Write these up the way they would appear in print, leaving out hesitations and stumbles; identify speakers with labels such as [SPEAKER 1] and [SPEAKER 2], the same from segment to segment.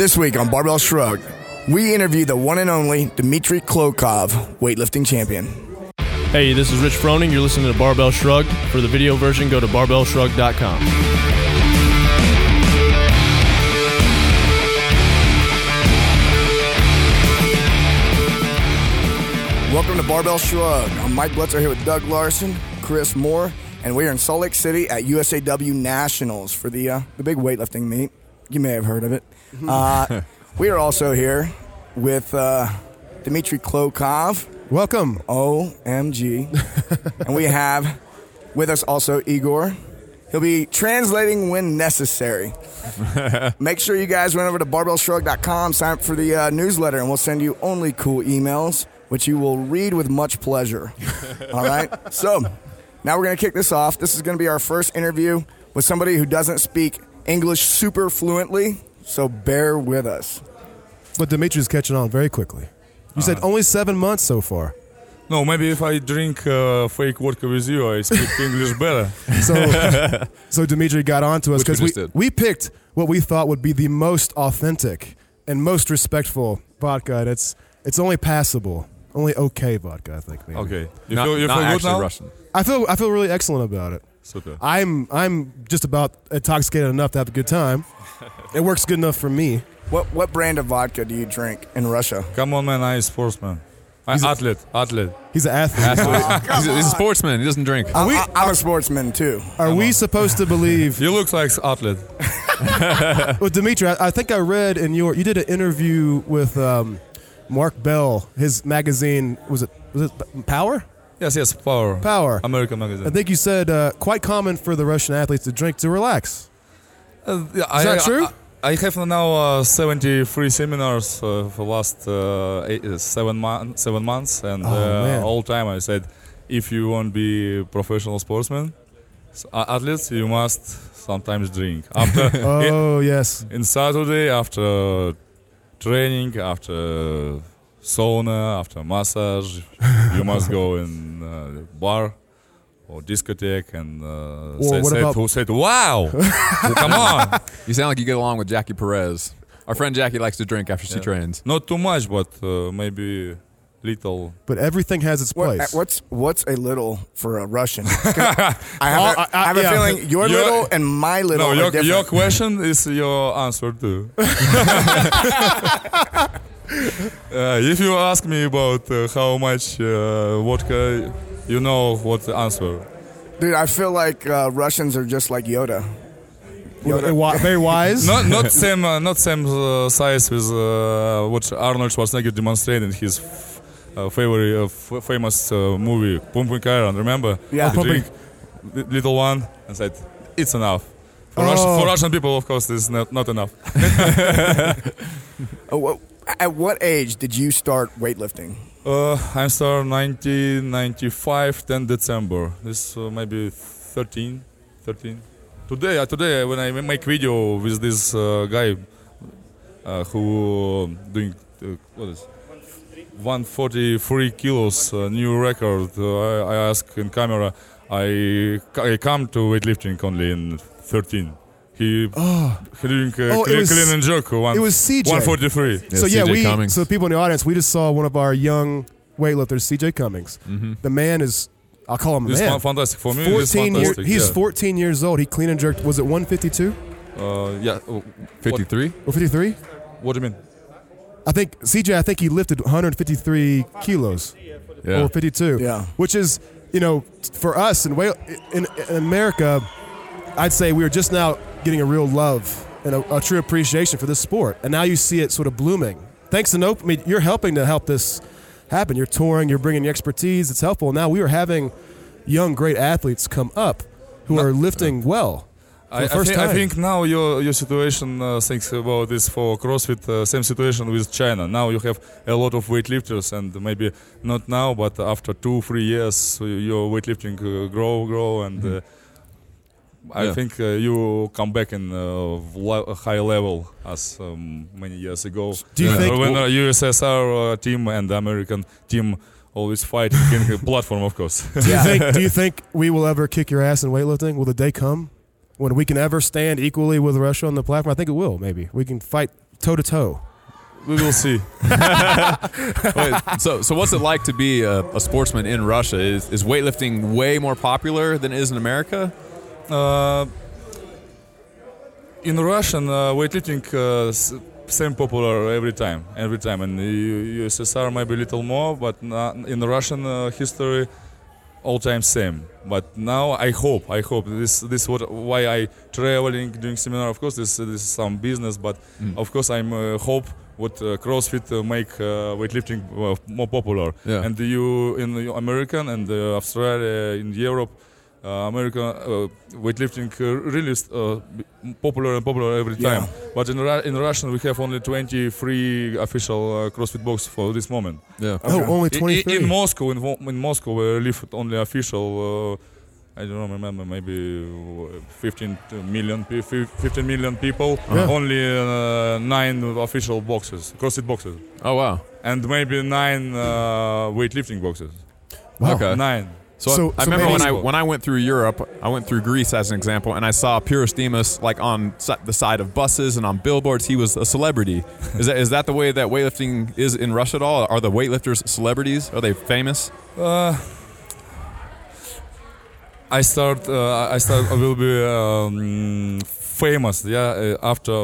[SPEAKER 1] This week on Barbell Shrugged, we interview the one and only Dmitry Klokov, weightlifting champion.
[SPEAKER 2] Hey, this is Rich Froning. You're listening to Barbell Shrugged. For the video version, go to barbellshrugged.com.
[SPEAKER 1] Welcome to Barbell Shrugged. I'm Mike Blitzer here with Doug Larson, Chris Moore, and we are in Salt Lake City at USAW Nationals for the big weightlifting meet. You may have heard of it. We are also here with Dmitry Klokov.
[SPEAKER 3] Welcome.
[SPEAKER 1] OMG. And we have with us also Igor. He'll be translating when necessary. Make sure you guys run over to barbellshrug.com, sign up for the newsletter, and we'll send you only cool emails, which you will read with much pleasure. All right? So, now we're going to kick this off. This is going to be our first interview with somebody who doesn't speak English super fluently, so bear with us.
[SPEAKER 3] But Dimitri's catching on very quickly. You said only 7 months so far.
[SPEAKER 4] No, maybe if I drink fake vodka with you, I speak English better.
[SPEAKER 3] So Dimitri got on to us because we picked what we thought would be the most authentic and most respectful vodka. And it's only passable, only okay vodka, I think. Maybe.
[SPEAKER 4] Okay, you
[SPEAKER 5] not
[SPEAKER 4] feel
[SPEAKER 5] actually
[SPEAKER 4] good now?
[SPEAKER 5] Russian.
[SPEAKER 3] I feel really excellent about it.
[SPEAKER 4] Super.
[SPEAKER 3] I'm just about intoxicated enough to have a good time. It works good enough for me.
[SPEAKER 1] What brand of vodka do you drink in Russia?
[SPEAKER 4] Come on, man, I'm a sportsman. Athlete.
[SPEAKER 3] He's an athlete.
[SPEAKER 5] He's a sportsman. He doesn't drink.
[SPEAKER 1] I'm a sportsman, too.
[SPEAKER 3] Are we supposed to believe?
[SPEAKER 4] You look like athlete.
[SPEAKER 3] Well, Dimitri, I think I read you did an interview with Mark Bell. His magazine was it Power?
[SPEAKER 4] Yes, Power. American magazine.
[SPEAKER 3] I think you said quite common for the Russian athletes to drink to relax.
[SPEAKER 4] Is
[SPEAKER 3] that true?
[SPEAKER 4] I have now 73 seminars for the last 7 months, and all time I said, if you want to be a professional sportsman, athletes, you must sometimes drink. After
[SPEAKER 3] yes.
[SPEAKER 4] In Saturday, after training, after sauna, after massage, you must go in bar or discotheque and said, wow, come on.
[SPEAKER 5] You sound like you get along with Jackie Perez. Our friend Jackie likes to drink after she trains.
[SPEAKER 4] Not too much, but maybe little.
[SPEAKER 3] But everything has its place.
[SPEAKER 1] What's a little for a Russian? I have a feeling your little and my little are different.
[SPEAKER 4] Your question is your answer too. If you ask me about how much vodka, you know what the answer.
[SPEAKER 1] Dude, I feel like Russians are just like Yoda.
[SPEAKER 3] Very wise.
[SPEAKER 4] Not same size with what Arnold Schwarzenegger demonstrated in his famous movie Pumping Iron. Remember?
[SPEAKER 1] Yeah.
[SPEAKER 4] He drink little one and said it's enough. For Russian people, of course, it's not enough.
[SPEAKER 1] At what age did you start weightlifting?
[SPEAKER 4] I started 1995, 10 December. This maybe 13. Today, when I make video with this guy who doing 143 kilos, new record, I ask in camera, I come to weightlifting only in 13. He doing clean and jerk.
[SPEAKER 3] It was CJ.
[SPEAKER 4] 143.
[SPEAKER 3] Yeah, so people in the audience, we just saw one of our young weightlifters, CJ Cummings. Mm-hmm. The man is, I'll call him a man.
[SPEAKER 4] It's fantastic for me. He's
[SPEAKER 3] 14 years old. He clean and jerked. Was it 152?
[SPEAKER 4] Yeah.
[SPEAKER 5] 53?
[SPEAKER 3] Or 53?
[SPEAKER 4] What do you mean?
[SPEAKER 3] I think he lifted 153 kilos.
[SPEAKER 5] Yeah.
[SPEAKER 3] Or 52.
[SPEAKER 1] Yeah.
[SPEAKER 3] Which is, for us in America, I'd say we were just now getting a real love and a true appreciation for this sport. And now you see it sort of blooming. Thanks to Nope, you're helping to help this happen. You're touring, you're bringing your expertise. It's helpful. Now we are having young, great athletes come up who are lifting well.
[SPEAKER 4] I think now your situation, thinks about this for CrossFit, same situation with China. Now you have a lot of weightlifters, and maybe not now, but after 2-3 years, your weightlifting grow, and I think you come back in a high level as many years ago.
[SPEAKER 3] Do you think
[SPEAKER 4] when USSR team and the American team always fight in the platform, of course.
[SPEAKER 3] Do you think we will ever kick your ass in weightlifting? Will the day come when we can ever stand equally with Russia on the platform? I think it will. Maybe we can fight toe to toe?
[SPEAKER 4] We will see.
[SPEAKER 5] Wait, so what's it like to be a sportsman in Russia? Is weightlifting way more popular than it is in America?
[SPEAKER 4] In Russian, weightlifting same popular every time. And USSR maybe a little more, but in the Russian history, all time same. But now I hope this what why I traveling doing seminar. Of course, this is some business, but of course I'm hope what CrossFit make weightlifting more popular.
[SPEAKER 5] Yeah.
[SPEAKER 4] And you in the American and Australia, in Europe, American weightlifting really popular and popular every time. But in Russian we have only 23 official CrossFit box for this moment.
[SPEAKER 5] Yeah.
[SPEAKER 3] Oh, only 23.
[SPEAKER 4] In Moscow, in Moscow, we live only official. I don't remember, maybe 15 million people.
[SPEAKER 3] Yeah.
[SPEAKER 4] Only 9 official boxes, CrossFit boxes,
[SPEAKER 5] Oh wow.
[SPEAKER 4] and maybe 9 weightlifting boxes.
[SPEAKER 3] Wow.
[SPEAKER 5] Okay.
[SPEAKER 4] 9.
[SPEAKER 5] So I remember
[SPEAKER 3] maybe-
[SPEAKER 5] when I went through Europe, I went through Greece as an example, and I saw Pyros Dimas like on the side of buses and on billboards. He was a celebrity. Is that the way that weightlifting is in Russia at all? Are the weightlifters celebrities? Are they famous?
[SPEAKER 4] I will be famous, after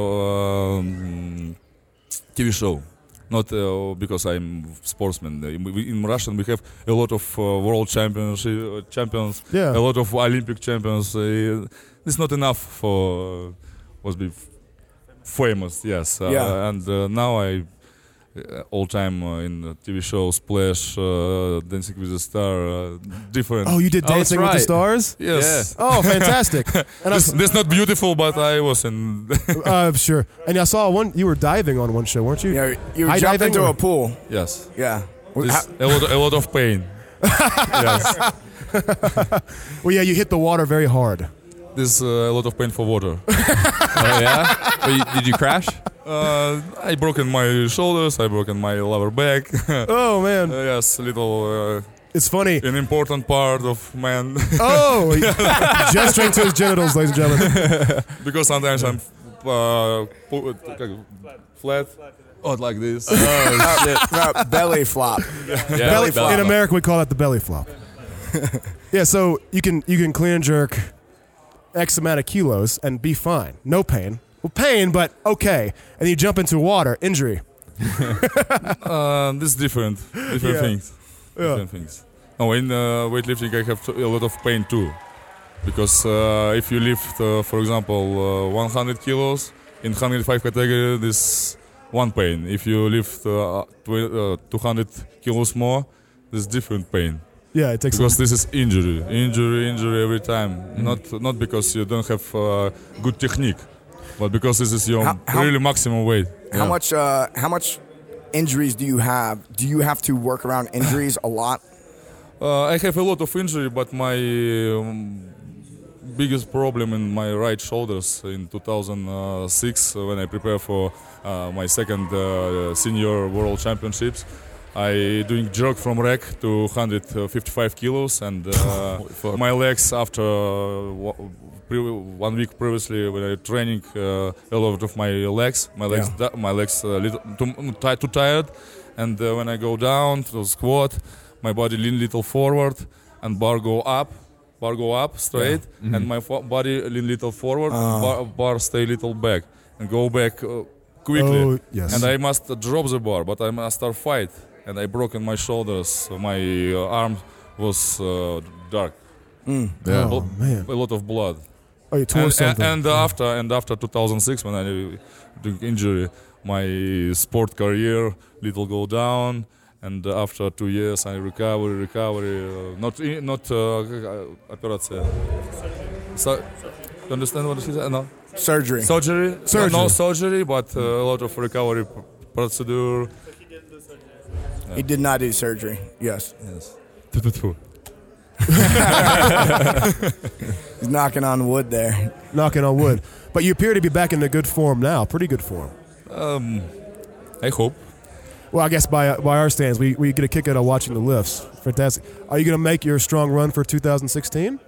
[SPEAKER 4] TV show. Not because I'm sportsman. In Russian we have a lot of world champions,
[SPEAKER 3] Yeah.
[SPEAKER 4] a lot of Olympic champions. It's not enough for was be famous. Yes, and now I all time in TV show Splash, Dancing with the Star, different.
[SPEAKER 3] Oh, you did
[SPEAKER 5] Oh, that's
[SPEAKER 3] Dancing with the
[SPEAKER 5] right.
[SPEAKER 3] Stars?
[SPEAKER 4] Yes.
[SPEAKER 3] Oh, fantastic. And
[SPEAKER 4] This not beautiful, but I was in.
[SPEAKER 3] sure. And I saw you were diving on one show, weren't you?
[SPEAKER 1] Yeah, you
[SPEAKER 3] High
[SPEAKER 1] jumped
[SPEAKER 3] diving
[SPEAKER 1] into
[SPEAKER 3] or-
[SPEAKER 1] a pool.
[SPEAKER 4] Yes.
[SPEAKER 1] Yeah.
[SPEAKER 4] This, a lot of pain. Yes.
[SPEAKER 3] Well, yeah, you hit the water very hard.
[SPEAKER 4] This a lot of pain for water.
[SPEAKER 5] Oh yeah. Did you crash?
[SPEAKER 4] I broken my shoulders. I broken my lower back.
[SPEAKER 3] Oh, man.
[SPEAKER 4] Yes, little
[SPEAKER 3] It's funny.
[SPEAKER 4] an important part of man.
[SPEAKER 3] Oh, gesturing to his genitals, ladies and gentlemen.
[SPEAKER 4] Because sometimes I'm flat. Oh, like this.
[SPEAKER 1] Belly flop.
[SPEAKER 5] Yeah.
[SPEAKER 3] Belly,
[SPEAKER 1] flop.
[SPEAKER 3] in America, we call that the belly flop. Yeah, so you can clean and jerk X amount of kilos and be fine. No pain. Well, pain, but okay. And you jump into water, injury.
[SPEAKER 4] This is different
[SPEAKER 3] Yeah.
[SPEAKER 4] things. Different things. Oh, in weightlifting, I have a lot of pain too, because if you lift, for example, 100 kilos in 105 category, this one pain. If you lift 200 kilos more, this different pain.
[SPEAKER 3] Yeah, it takes
[SPEAKER 4] Because this is injury every time. Not because you don't have good technique, but because this is your
[SPEAKER 1] How-
[SPEAKER 4] really maximum weight.
[SPEAKER 1] How much injuries do you have? Do you have to work around injuries a lot?
[SPEAKER 4] I have a lot of injury, but my biggest problem in my right shoulders in 2006 when I prepare for my second senior world championships. I doing jerk from rack to 155 kilos, and my legs after 1 week previously when I training a lot of my legs too tired, and when I go down to squat, my body lean little forward and bar go up straight, and my body lean little forward, bar stay little back and go back quickly.
[SPEAKER 3] Oh, yes.
[SPEAKER 4] And I must drop the bar, but I must start fight. And I broken my shoulders. So my arm was dark.
[SPEAKER 5] Yeah.
[SPEAKER 3] Oh, man.
[SPEAKER 4] A lot of blood.
[SPEAKER 3] Oh, you tore something.
[SPEAKER 4] And after 2006, when I took injury, my sport career little go down. And after 2 years, I recovery. Not operation. So, you understand what she said? No.
[SPEAKER 1] Surgery.
[SPEAKER 4] Surgery.
[SPEAKER 3] Surgery.
[SPEAKER 4] No surgery, but a lot of recovery procedure.
[SPEAKER 1] He did not do surgery. Yes.
[SPEAKER 4] Yes.
[SPEAKER 1] He's knocking on wood there.
[SPEAKER 3] Knocking on wood. But you appear to be back in a good form now, pretty good form.
[SPEAKER 4] I hope.
[SPEAKER 3] Well, I guess by our stands, we get a kick out of watching the lifts. Fantastic. Are you going to make your strong run for 2016?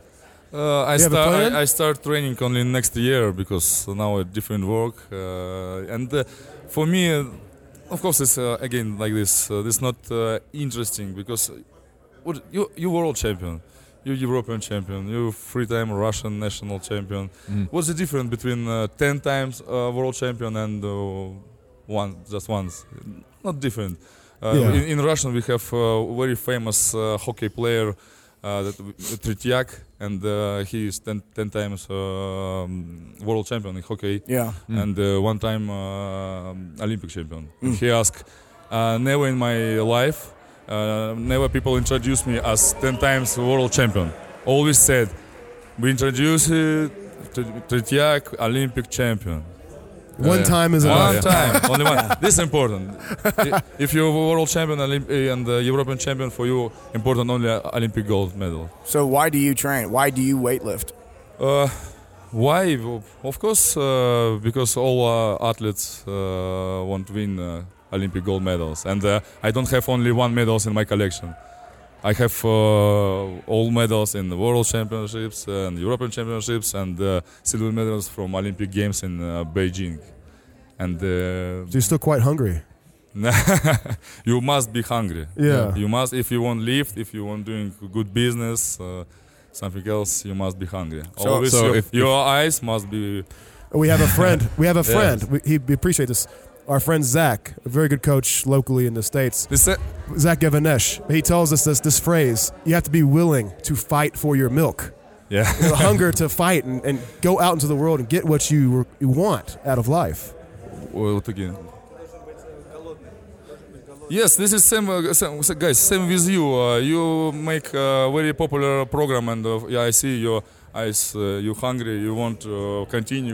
[SPEAKER 4] I start training only next year because now a different work and for me, of course, it's again like this. This is not interesting because you world champion, you European champion, you 3-time Russian national champion. What's the difference between 10 times world champion and just once? Not different. In Russian, we have a very famous hockey player, Tretyak, and he is 10 times world champion in hockey, and 1-time Olympic champion. He asked, never in my life, never people introduced me as 10 times world champion. Always said, we introduce Tretyak, Olympic champion.
[SPEAKER 3] One time is
[SPEAKER 4] one
[SPEAKER 3] enough.
[SPEAKER 4] time, only one. This is important. If you're world champion and European champion, for you important only Olympic gold medal.
[SPEAKER 1] So why do you train? Why do you weightlift?
[SPEAKER 4] Why? Of course, because all athletes want to win Olympic gold medals, and I don't have only one medals in my collection. I have all medals in the World Championships and European Championships and silver medals from Olympic Games in Beijing. And
[SPEAKER 3] So you're still quite hungry.
[SPEAKER 4] you must be hungry.
[SPEAKER 3] Yeah.
[SPEAKER 4] You must, if you want lift, if you want doing good business, something else, you must be hungry. Always your eyes must be.
[SPEAKER 3] We have a friend. We have a friend.
[SPEAKER 4] Yes.
[SPEAKER 3] We appreciate this. Our friend Zach, a very good coach locally in the States. Zach Gavanesh. He tells us this phrase: you have to be willing to fight for your milk.
[SPEAKER 4] Yeah.
[SPEAKER 3] The hunger to fight and go out into the world and get what you want out of life.
[SPEAKER 4] What again? Yes, this is same guys. Same with you. You make a very popular program, and I see your eyes. You hungry. You want to continue.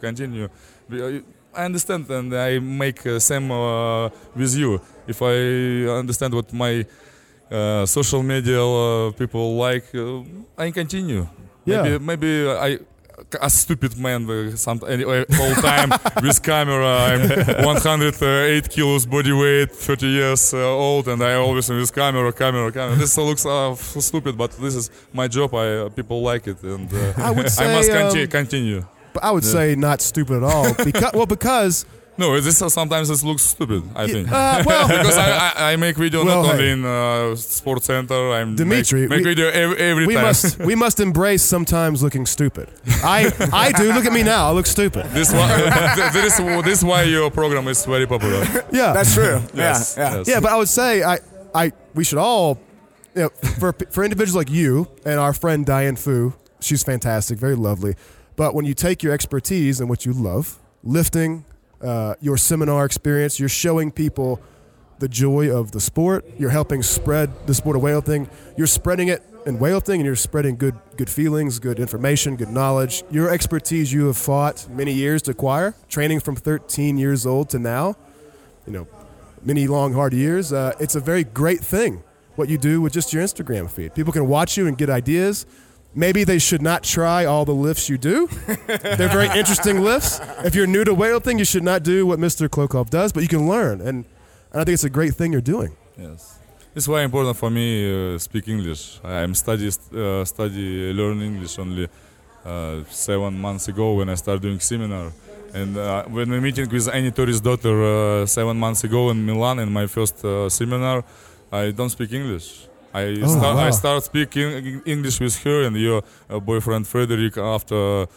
[SPEAKER 4] I understand, and I make same with you. If I understand what my social media people like, I continue.
[SPEAKER 3] Yeah.
[SPEAKER 4] Maybe I. A stupid man all time with camera. I'm 108 kilos body weight, 30 years old, and I always with camera. This looks stupid, but this is my job. People like it, and
[SPEAKER 3] I would say,
[SPEAKER 4] I must continue.
[SPEAKER 3] But I would say not stupid at all. Because
[SPEAKER 4] no, this sometimes it looks stupid. I think
[SPEAKER 3] well,
[SPEAKER 4] because I make video not only in Sports Center. I'm
[SPEAKER 3] Dimitri,
[SPEAKER 4] make video every time.
[SPEAKER 3] We must embrace sometimes looking stupid. I do. Look at me now. I look stupid.
[SPEAKER 4] This is why your program is very popular.
[SPEAKER 3] Yeah,
[SPEAKER 1] That's true.
[SPEAKER 4] Yes,
[SPEAKER 1] Yeah.
[SPEAKER 4] yes.
[SPEAKER 3] Yeah, but I would say we should all, for individuals like you and our friend Diane Fu, she's fantastic, very lovely. But when you take your expertise and what you love, lifting, your seminar experience, you're showing people the joy of the sport. You're helping spread the sport of weightlifting. You're spreading it in weightlifting, and you're spreading good feelings, good information, good knowledge. Your expertise you have fought many years to acquire, training from 13 years old to now. Many long, hard years. It's a very great thing what you do with just your Instagram feed. People can watch you and get ideas. Maybe they should not try all the lifts you do. They're very interesting lifts. If you're new to weightlifting, you should not do what Mr. Klokov does, but you can learn. And I think it's a great thing you're doing.
[SPEAKER 4] Yes. It's very important for me speak English. I'm study learn English only 7 months ago when I started doing seminar. And when we meeting with Annie Tori's daughter 7 months ago in Milan in my first seminar, I don't speak English. I start speaking English with her and your boyfriend Frederick after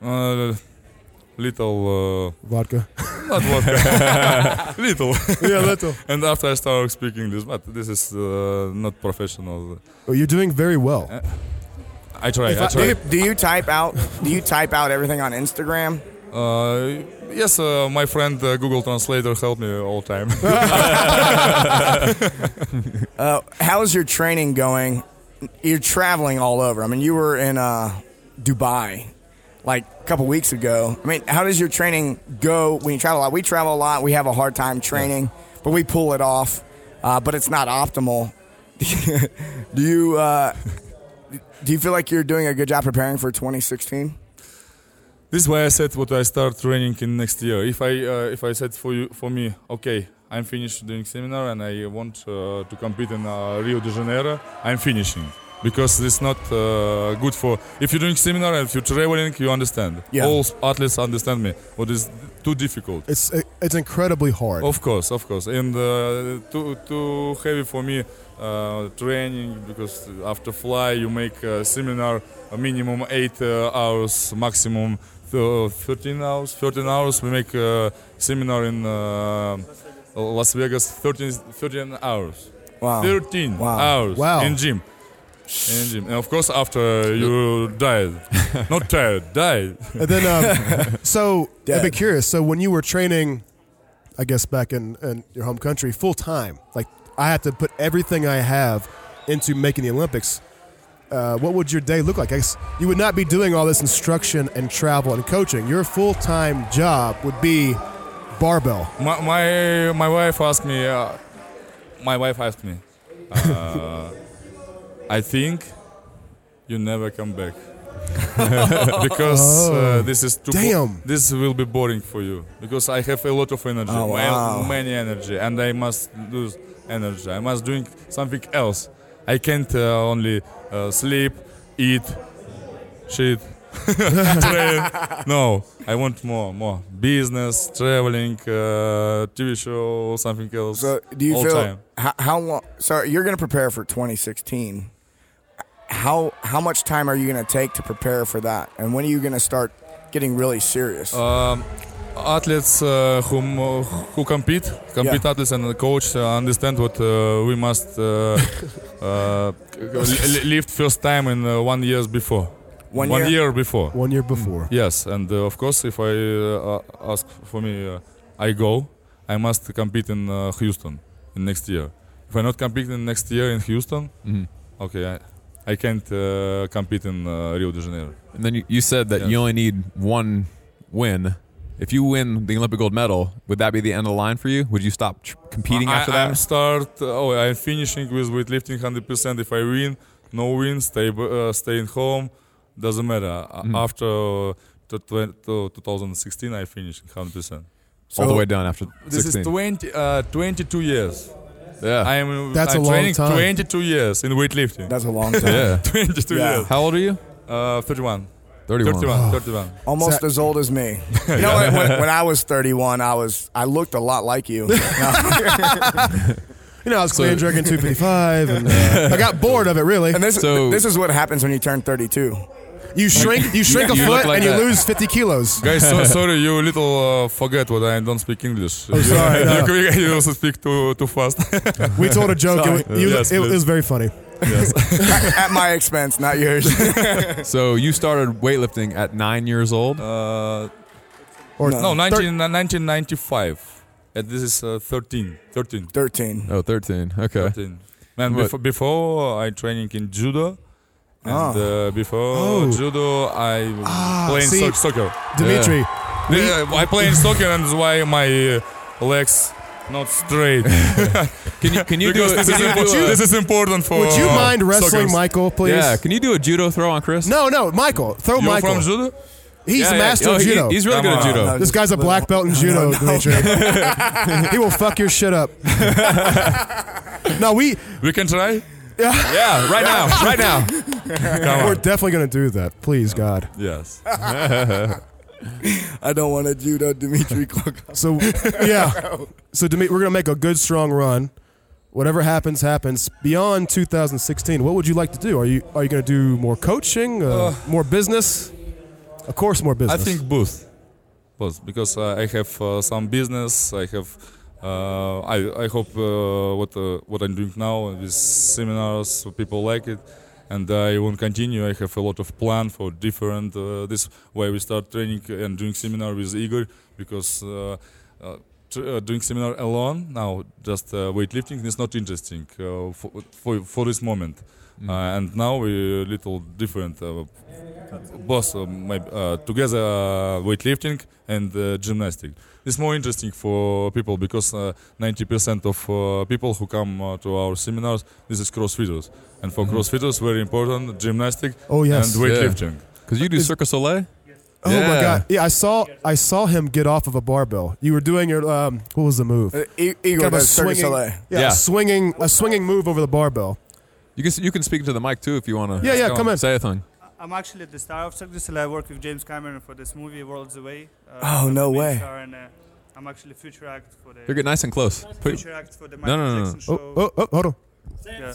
[SPEAKER 4] little
[SPEAKER 3] Vodka.
[SPEAKER 4] not vodka, little.
[SPEAKER 3] Yeah, little.
[SPEAKER 4] And after I start speaking English, but this is not professional.
[SPEAKER 3] Oh, you're doing very well.
[SPEAKER 4] I try.
[SPEAKER 1] Do you type out everything on Instagram?
[SPEAKER 4] Yes, my friend Google Translator helped me all time.
[SPEAKER 1] How's your training going? You're traveling all over. I mean, you were in Dubai like a couple weeks ago. I mean, how does your training go when you travel a lot? We travel a lot. We have a hard time training, but we pull it off. But it's not optimal. Do you feel like you're doing a good job preparing for 2016?
[SPEAKER 4] This is why I said what I start training in next year. If I said for me, okay, I'm finished doing seminar and I want to compete in Rio de Janeiro, I'm finishing. because it's not good for. If you're doing seminar and if you're traveling, you understand.
[SPEAKER 1] Yeah.
[SPEAKER 4] All athletes understand me. What is too difficult?
[SPEAKER 3] It's incredibly hard.
[SPEAKER 4] Of course, and too heavy for me training, because after fly you make a seminar a minimum 8 hours, maximum 13 hours. 13 hours we make a seminar in Las Vegas. 13 hours.
[SPEAKER 1] Wow.
[SPEAKER 4] 13
[SPEAKER 1] Wow.
[SPEAKER 4] hours
[SPEAKER 3] Wow.
[SPEAKER 4] in gym. And of course after you died, not tired, died.
[SPEAKER 3] And then, so I'd be
[SPEAKER 1] Dead.
[SPEAKER 3] curious. So when you were training, I guess back in your home country, full time, like I had to put everything I have into making the Olympics. What would your day look like? I guess you would not be doing all this instruction and travel and coaching. Your full-time job would be barbell.
[SPEAKER 4] My wife asked me. I think you never come back because this is too.
[SPEAKER 3] Damn.
[SPEAKER 4] This will be boring for you because I have a lot of energy,
[SPEAKER 1] Oh, wow.
[SPEAKER 4] many energy, and I must lose energy. I must doing something else. I can't only sleep, eat, shit, train. No, I want more business, traveling, TV show, something else.
[SPEAKER 1] So do you
[SPEAKER 4] all
[SPEAKER 1] feel
[SPEAKER 4] time.
[SPEAKER 1] how long? So you're going to prepare for 2016. How much time are you going to take to prepare for that? And when are you going to start getting really serious?
[SPEAKER 4] Athletes who compete athletes and the coach understand what we must lift first time in 1 year before.
[SPEAKER 1] 1
[SPEAKER 4] 1
[SPEAKER 1] year?
[SPEAKER 4] year before.
[SPEAKER 3] 1 year before.
[SPEAKER 4] Yes, and of course, if I ask for me, I go. I must compete in Houston in next year. If I not compete in next year in Houston, okay, I can't compete in Rio de Janeiro.
[SPEAKER 5] And then you said that you only need one win. If you win the Olympic gold medal, would that be the end of the line for you? Would you stop competing after that?
[SPEAKER 4] I'm finishing with weightlifting 100%. If I win, no win, stay in home, doesn't matter. After 2016, I finished 100%.
[SPEAKER 5] All the way down after 16.
[SPEAKER 4] This is 22 years.
[SPEAKER 5] Yeah.
[SPEAKER 4] I'm
[SPEAKER 3] That's a long
[SPEAKER 4] training
[SPEAKER 3] time.
[SPEAKER 4] 22 years in weightlifting.
[SPEAKER 1] That's a long time.
[SPEAKER 5] yeah.
[SPEAKER 4] 22
[SPEAKER 1] Yeah.
[SPEAKER 4] years.
[SPEAKER 5] How old are you?
[SPEAKER 4] 31.
[SPEAKER 5] 31.
[SPEAKER 4] 31.
[SPEAKER 1] Almost as old as me. You know, when I was 31, I looked a lot like you.
[SPEAKER 3] You know, I was clean drinking 255, and I got bored of it, really.
[SPEAKER 1] And
[SPEAKER 5] So-
[SPEAKER 1] this is what happens when you turn 32.
[SPEAKER 3] You shrink a
[SPEAKER 5] you
[SPEAKER 3] foot
[SPEAKER 5] look like
[SPEAKER 3] and you
[SPEAKER 5] that.
[SPEAKER 3] lose 50 kilos.
[SPEAKER 4] Guys, sorry, you little forget what I don't speak English.
[SPEAKER 3] Oh, sorry, no.
[SPEAKER 4] You also speak too fast.
[SPEAKER 3] We told a joke.
[SPEAKER 4] Yes,
[SPEAKER 3] It was very funny.
[SPEAKER 1] At my expense, not yours.
[SPEAKER 5] So you started weightlifting at 9 years old?
[SPEAKER 3] Or
[SPEAKER 4] No, 1995. And this is 13.
[SPEAKER 1] 13.
[SPEAKER 5] Oh, 13. Okay.
[SPEAKER 4] 13. Man,
[SPEAKER 5] What?
[SPEAKER 4] before I training in judo. And before judo, I playing
[SPEAKER 3] see-
[SPEAKER 4] soccer.
[SPEAKER 3] Dimitri.
[SPEAKER 4] I play in soccer, and that's why my legs not straight.
[SPEAKER 5] Can you do
[SPEAKER 4] Because
[SPEAKER 5] it?
[SPEAKER 4] this is important for.
[SPEAKER 3] Would you mind wrestling
[SPEAKER 4] soccer.
[SPEAKER 3] Michael, please?
[SPEAKER 5] Yeah. Can you do a judo throw on Chris?
[SPEAKER 3] No, Michael. Throw
[SPEAKER 4] You're
[SPEAKER 3] Michael.
[SPEAKER 4] from judo?
[SPEAKER 3] He's the master of judo.
[SPEAKER 5] He's really
[SPEAKER 4] Come
[SPEAKER 5] good at
[SPEAKER 4] on.
[SPEAKER 5] judo.
[SPEAKER 1] No,
[SPEAKER 3] This guy's a black belt in judo, Dimitri. He will fuck your shit up. No,
[SPEAKER 4] We can try.
[SPEAKER 5] Yeah, right now. Right now.
[SPEAKER 4] Come
[SPEAKER 3] we're
[SPEAKER 4] on.
[SPEAKER 3] definitely going to do that. Please, God.
[SPEAKER 4] Yes.
[SPEAKER 1] I don't want to judo Dimitri Klokov.
[SPEAKER 3] So, yeah. So, Dimitri, we're going to make a good, strong run. Whatever happens, happens. Beyond 2016, what would you like to do? Are you going to do more coaching, more business? Of course, more business.
[SPEAKER 4] I think both, because I have some business. I have. I hope what I'm doing now with seminars, people like it, and I won't continue. I have a lot of plan for different. This way we start training and doing seminar with Igor, because doing seminar alone now, just weightlifting, is not interesting for this moment. And now we little different. Both together weightlifting and gymnastics. It's more interesting for people because 90% of people who come to our seminars, this is CrossFitters, and for CrossFitters, very important gymnastics
[SPEAKER 3] yes.
[SPEAKER 4] and weightlifting.
[SPEAKER 5] Because you do Cirque du Soleil?
[SPEAKER 3] Oh my God! Yeah, I saw him get off of a barbell. You were doing your what was the move?
[SPEAKER 1] Igor
[SPEAKER 3] Kind of a
[SPEAKER 1] does Cirque du
[SPEAKER 3] swinging-
[SPEAKER 1] Soleil.
[SPEAKER 3] Yeah,
[SPEAKER 5] Yeah.
[SPEAKER 3] a swinging move over the barbell.
[SPEAKER 5] You can speak to the mic too if you want to.
[SPEAKER 3] Yeah, come in.
[SPEAKER 5] Say a thing.
[SPEAKER 6] I'm actually the star of Cirque du Soleil. I work with James Cameron for this movie, World's Away.
[SPEAKER 1] Oh, no way.
[SPEAKER 6] And, I'm actually future act for the
[SPEAKER 5] Here, get nice and close.
[SPEAKER 6] future act for the
[SPEAKER 5] No,
[SPEAKER 6] Michael
[SPEAKER 5] no, no,
[SPEAKER 6] Jackson show.
[SPEAKER 3] Hold on.
[SPEAKER 6] Yeah.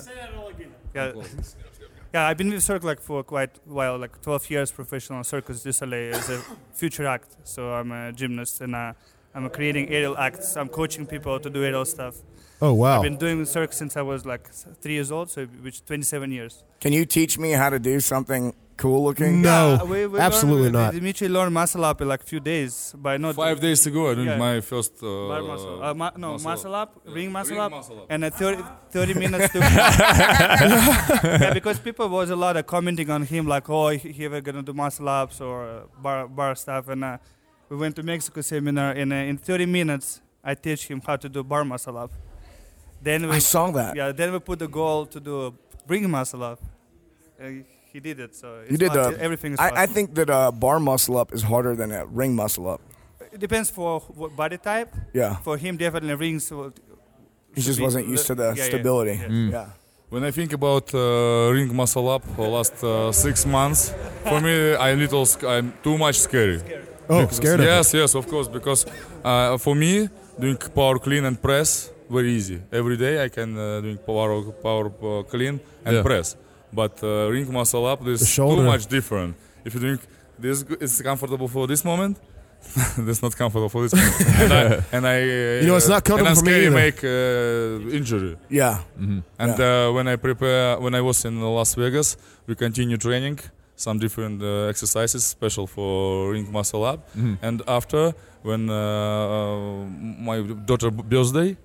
[SPEAKER 6] Yeah, I've been with Cirque like for quite a while, like 12 years professional Cirque du Soleil as a future act. So I'm a gymnast and I'm creating aerial acts. I'm coaching people to do aerial stuff.
[SPEAKER 3] Oh, wow.
[SPEAKER 6] I've been doing Cirque since I was like 3 years old, so which 27 years.
[SPEAKER 1] Can you teach me how to do something cool looking?
[SPEAKER 3] No,
[SPEAKER 6] we
[SPEAKER 3] absolutely
[SPEAKER 6] learned,
[SPEAKER 3] not.
[SPEAKER 6] Dimitri learned muscle up in like a few days, but not
[SPEAKER 4] 5 days ago, I did
[SPEAKER 6] Yeah.
[SPEAKER 4] my first.
[SPEAKER 6] bar muscle. Muscle up, ring muscle up,
[SPEAKER 4] muscle up.
[SPEAKER 6] and 30 minutes to. Yeah, because people was a lot of commenting on him, like, oh, he ever gonna do muscle ups or bar stuff, and we went to Mexico seminar, and in 30 minutes, I teach him how to do bar muscle up. Then
[SPEAKER 1] I saw that.
[SPEAKER 6] Yeah, then we put the goal to do ring muscle up. He did it, so it's
[SPEAKER 1] You did
[SPEAKER 6] everything is possible.
[SPEAKER 1] I think that bar muscle up is harder than a ring muscle up.
[SPEAKER 6] It depends for what body type.
[SPEAKER 1] Yeah.
[SPEAKER 6] For him, definitely rings.
[SPEAKER 1] He just wasn't used to the stability. Yeah.
[SPEAKER 4] When I think about ring muscle up for last 6 months, for me, I'm too much scary.
[SPEAKER 3] Oh, scared of it.
[SPEAKER 4] Yes, of course, because for me, doing power clean and press very easy. Every day I can doing power clean and press. But ring muscle up is too much different. If you doing this, it's comfortable for this moment. That's not comfortable for this moment. and I
[SPEAKER 3] it's not comfortable for me
[SPEAKER 4] scary
[SPEAKER 3] either.
[SPEAKER 4] make injury.
[SPEAKER 1] Yeah.
[SPEAKER 4] And when I was in Las Vegas, we continue training some different exercises special for ring muscle up. And after, when my daughter birthday,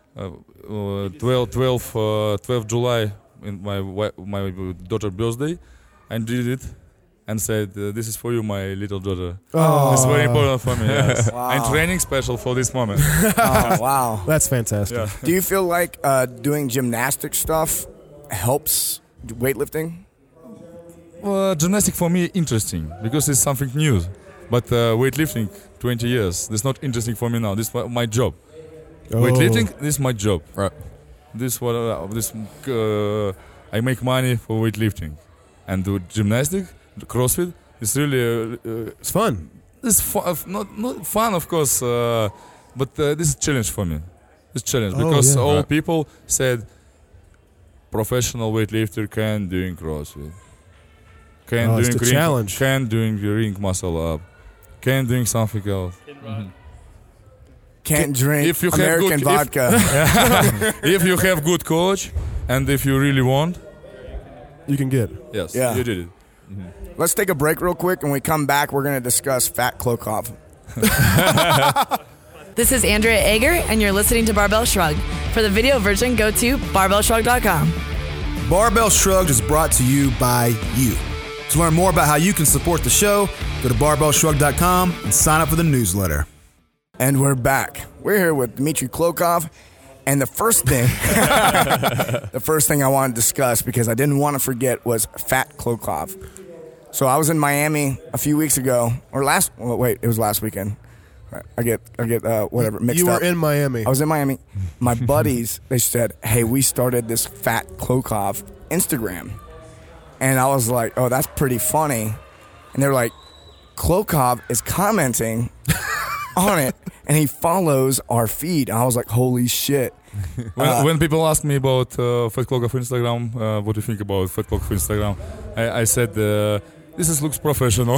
[SPEAKER 4] 12 July, in my daughter birthday, I did it and said, "This is for you, my little daughter."
[SPEAKER 3] Oh.
[SPEAKER 4] It's very important for me. Yes.
[SPEAKER 1] Wow.
[SPEAKER 4] I'm training special for this moment.
[SPEAKER 1] Oh, wow.
[SPEAKER 3] That's fantastic.
[SPEAKER 4] Yeah.
[SPEAKER 1] Do you feel like doing gymnastic stuff helps weightlifting?
[SPEAKER 4] Gymnastics for me interesting because it's something new, but weightlifting 20 years. This is not interesting for me now. This is my job.
[SPEAKER 3] Oh.
[SPEAKER 4] Weightlifting, this is my job.
[SPEAKER 5] Right.
[SPEAKER 4] This what I make money for weightlifting, and do gymnastics, CrossFit. It's really
[SPEAKER 3] It's fun.
[SPEAKER 4] it's not fun, of course, but this is challenge for me. It's challenge because
[SPEAKER 3] yeah.
[SPEAKER 4] all
[SPEAKER 5] Right.
[SPEAKER 4] people said professional weightlifter can doing CrossFit, can
[SPEAKER 3] Oh, it's
[SPEAKER 4] doing
[SPEAKER 3] the
[SPEAKER 4] ring,
[SPEAKER 3] challenge.
[SPEAKER 4] can doing ring muscle up, can doing something else.
[SPEAKER 1] Can't drink
[SPEAKER 4] if you have
[SPEAKER 1] American
[SPEAKER 4] good- if-
[SPEAKER 1] vodka.
[SPEAKER 4] If you have good coach, and if you really want,
[SPEAKER 3] You can get.
[SPEAKER 4] yes,
[SPEAKER 1] Yeah.
[SPEAKER 4] you did it.
[SPEAKER 1] Let's take a break real quick. When we come back, we're going to discuss Fat Klokov.
[SPEAKER 7] This is Andrea Ager, and you're listening to Barbell Shrugged. For the video version, go to barbellshrug.com.
[SPEAKER 8] Barbell Shrugged is brought to you by you. To learn more about how you can support the show, go to barbellshrug.com and sign up for the newsletter.
[SPEAKER 1] And we're back. We're here with Dmitry Klokov. And the first thing I wanted to discuss, because I didn't want to forget, was Fat Klokov. So I was in Miami a few weeks ago, or it was last weekend. I get whatever mixed
[SPEAKER 3] You
[SPEAKER 1] up.
[SPEAKER 3] were in Miami.
[SPEAKER 1] I was in Miami. My buddies, they said, "Hey, we started this Fat Klokov Instagram," and I was like, "Oh, that's pretty funny." And they're like, "Klokov is commenting on it, and he follows our feed." And I was like, "Holy shit!"
[SPEAKER 4] When people ask me about Fat Klokov Instagram, what do you think about Fat Klokov Instagram? I said, this looks professional.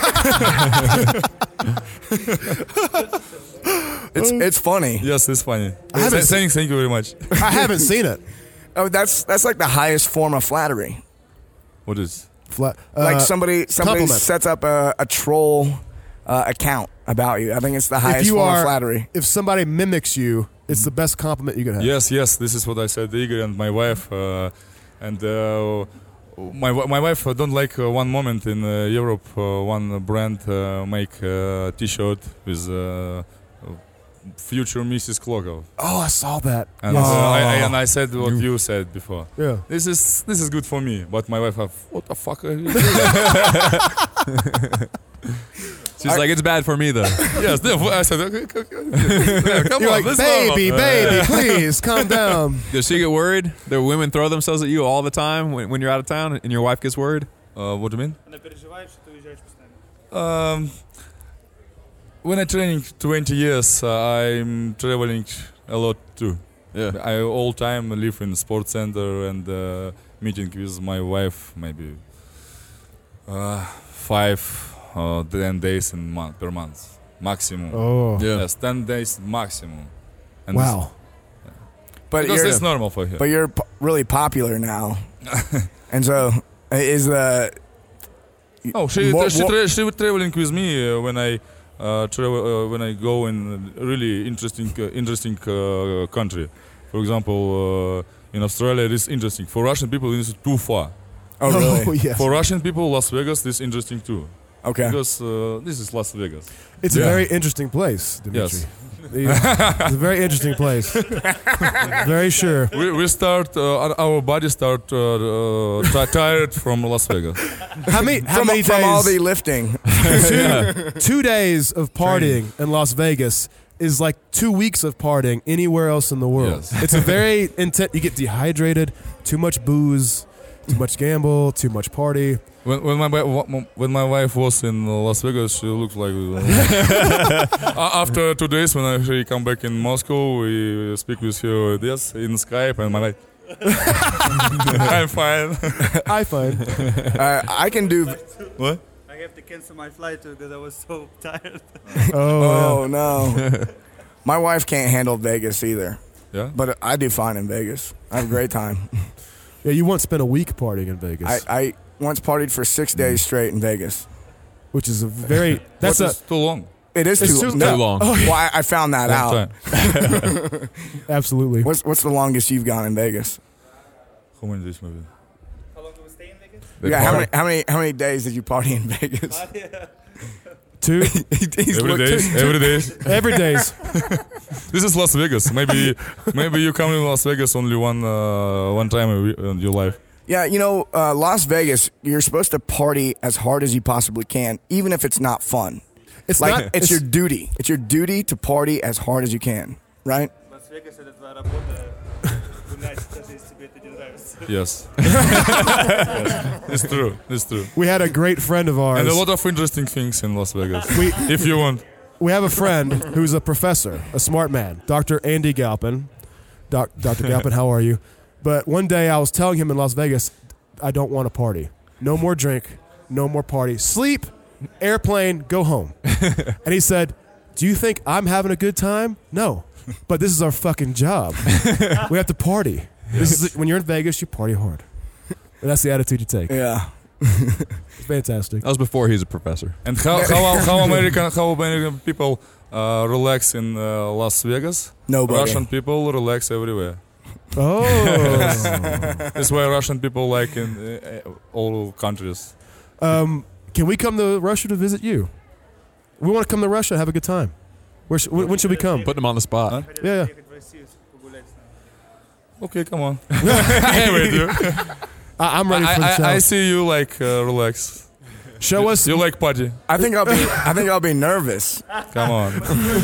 [SPEAKER 1] It's funny.
[SPEAKER 4] Yes, it's funny.
[SPEAKER 3] haven't
[SPEAKER 4] Thank you very much.
[SPEAKER 3] I haven't seen it.
[SPEAKER 1] Oh, that's like the highest form of flattery.
[SPEAKER 4] What is?
[SPEAKER 3] Flat,
[SPEAKER 1] Like somebody
[SPEAKER 3] compliment.
[SPEAKER 1] sets up a troll account about you. I think it's the
[SPEAKER 3] if
[SPEAKER 1] highest
[SPEAKER 3] you
[SPEAKER 1] form
[SPEAKER 3] are,
[SPEAKER 1] of flattery.
[SPEAKER 3] if somebody mimics you, it's the best compliment you can have.
[SPEAKER 4] Yes. This is what I said. Igor and my wife, my wife don't like one moment in Europe. One brand make a T-shirt with future Mrs. Klokov,
[SPEAKER 3] Oh, I saw that.
[SPEAKER 4] and
[SPEAKER 3] Yes.
[SPEAKER 4] I said what you said before.
[SPEAKER 3] Yeah.
[SPEAKER 4] This is good for me, but my wife have what the fuck are you doing?
[SPEAKER 5] She's like, it's bad for me though.
[SPEAKER 4] Yes, therefore I said, okay, yeah, come
[SPEAKER 3] You're
[SPEAKER 4] on,
[SPEAKER 3] like,
[SPEAKER 4] let's
[SPEAKER 3] baby, please calm down.
[SPEAKER 5] Does she get worried? The women throw themselves at you all the time when you're out of town and your wife gets worried?
[SPEAKER 4] What do you mean?
[SPEAKER 6] Она переживает, что ты уезжаешь постоянно.
[SPEAKER 4] When I'm training 20 years, I'm traveling a lot too.
[SPEAKER 5] Yeah.
[SPEAKER 4] I all time live in sports center and meeting with my wife maybe 5 or 10 days per month maximum.
[SPEAKER 3] Oh,
[SPEAKER 5] Yeah.
[SPEAKER 4] Yes, 10 days maximum. And
[SPEAKER 3] wow.
[SPEAKER 1] But
[SPEAKER 4] because
[SPEAKER 1] you're,
[SPEAKER 4] it's normal for her.
[SPEAKER 1] but you're really popular now, and so is the
[SPEAKER 4] Oh, she
[SPEAKER 1] More-
[SPEAKER 4] she was traveling with me when I travel when I go in really interesting country. For example, in Australia, it is interesting. For Russian people, it is too far.
[SPEAKER 1] oh really?
[SPEAKER 3] Oh, yes.
[SPEAKER 4] For Russian people, Las Vegas is interesting too
[SPEAKER 1] Okay.
[SPEAKER 4] because this is Las Vegas.
[SPEAKER 3] It's a very interesting place, Dimitri.
[SPEAKER 4] Yes.
[SPEAKER 3] It's a very interesting place. Very sure.
[SPEAKER 4] We start our body start tired from Las Vegas.
[SPEAKER 3] How many
[SPEAKER 1] From
[SPEAKER 3] days?
[SPEAKER 1] all the lifting.
[SPEAKER 3] 2 days of partying in Las Vegas is like 2 weeks of partying anywhere else in the world.
[SPEAKER 4] Yes.
[SPEAKER 3] It's a very intense. You get dehydrated, too much booze, too much gamble, too much party.
[SPEAKER 4] When my wife was in Las Vegas, she looked like. After 2 days, when she come back in Moscow, we speak with her in Skype, and my wife. I'm fine.
[SPEAKER 3] I find.
[SPEAKER 1] I can do.
[SPEAKER 4] What?
[SPEAKER 6] I have to cancel my flight too because I was so tired.
[SPEAKER 1] Oh no. My wife can't handle Vegas either,
[SPEAKER 4] Yeah.
[SPEAKER 1] but I do fine in Vegas. I have a great time.
[SPEAKER 3] Yeah, you once spent a week partying in Vegas,
[SPEAKER 1] I once partied for 6 days straight in Vegas.
[SPEAKER 3] which is a very. That's
[SPEAKER 4] What is too long.
[SPEAKER 1] It is
[SPEAKER 3] It's
[SPEAKER 1] too
[SPEAKER 3] too-
[SPEAKER 5] Too long.
[SPEAKER 1] Well, I found that
[SPEAKER 4] Long
[SPEAKER 1] out.
[SPEAKER 4] time.
[SPEAKER 3] absolutely.
[SPEAKER 1] What's the longest you've gone in Vegas?
[SPEAKER 4] How many days maybe?
[SPEAKER 6] How long do we stay in Vegas?
[SPEAKER 5] They
[SPEAKER 1] Yeah,
[SPEAKER 5] party.
[SPEAKER 1] how many days did you party in Vegas?
[SPEAKER 3] Two
[SPEAKER 1] He's
[SPEAKER 4] Every
[SPEAKER 1] looked-
[SPEAKER 4] day. Every day.
[SPEAKER 3] every days.
[SPEAKER 4] This is Las Vegas. Maybe you come in Las Vegas only one time in your life.
[SPEAKER 1] Yeah, you know, Las Vegas, you're supposed to party as hard as you possibly can, even if it's not fun.
[SPEAKER 3] It's
[SPEAKER 1] Like,
[SPEAKER 3] not.
[SPEAKER 1] it's your duty. It's your duty to party as hard as you can, right?
[SPEAKER 6] Лас-Вегас — это твоя работа. Гулять, даже если тебе это не нравится.
[SPEAKER 4] Yes. It's true. It's true.
[SPEAKER 3] We had a great friend of ours.
[SPEAKER 4] And a lot of interesting things in Las Vegas.
[SPEAKER 3] We
[SPEAKER 4] If you want.
[SPEAKER 3] we have a friend who's a professor, a smart man, Dr. Andy Galpin. Dr. Galpin, how are you? But one day I was telling him in Las Vegas, I don't want to party. No more drink, no more party. Sleep, airplane, go home. And he said, do you think I'm having a good time? No. But this is our fucking job. We have to party. This is when you're in Vegas, you party hard. And that's the attitude you take.
[SPEAKER 1] Yeah.
[SPEAKER 3] It's fantastic.
[SPEAKER 5] That was before he's a professor.
[SPEAKER 4] And how American people relax in Las Vegas?
[SPEAKER 1] Nobody.
[SPEAKER 4] Russian people relax everywhere.
[SPEAKER 3] Oh.
[SPEAKER 4] That's why Russian people like in all countries.
[SPEAKER 3] Can we come to Russia to visit you? We want to come to Russia and have a good time. When should we come?
[SPEAKER 5] Putting him on the spot.
[SPEAKER 3] Yeah.
[SPEAKER 6] Ехать в Россию, погулять с нами.
[SPEAKER 4] Okay, come on. I'm with you.
[SPEAKER 3] I'm ready for the
[SPEAKER 4] I
[SPEAKER 3] challenge.
[SPEAKER 4] see you like relax.
[SPEAKER 3] Show us.
[SPEAKER 4] You like party.
[SPEAKER 1] I think I'll be nervous.
[SPEAKER 4] Come on.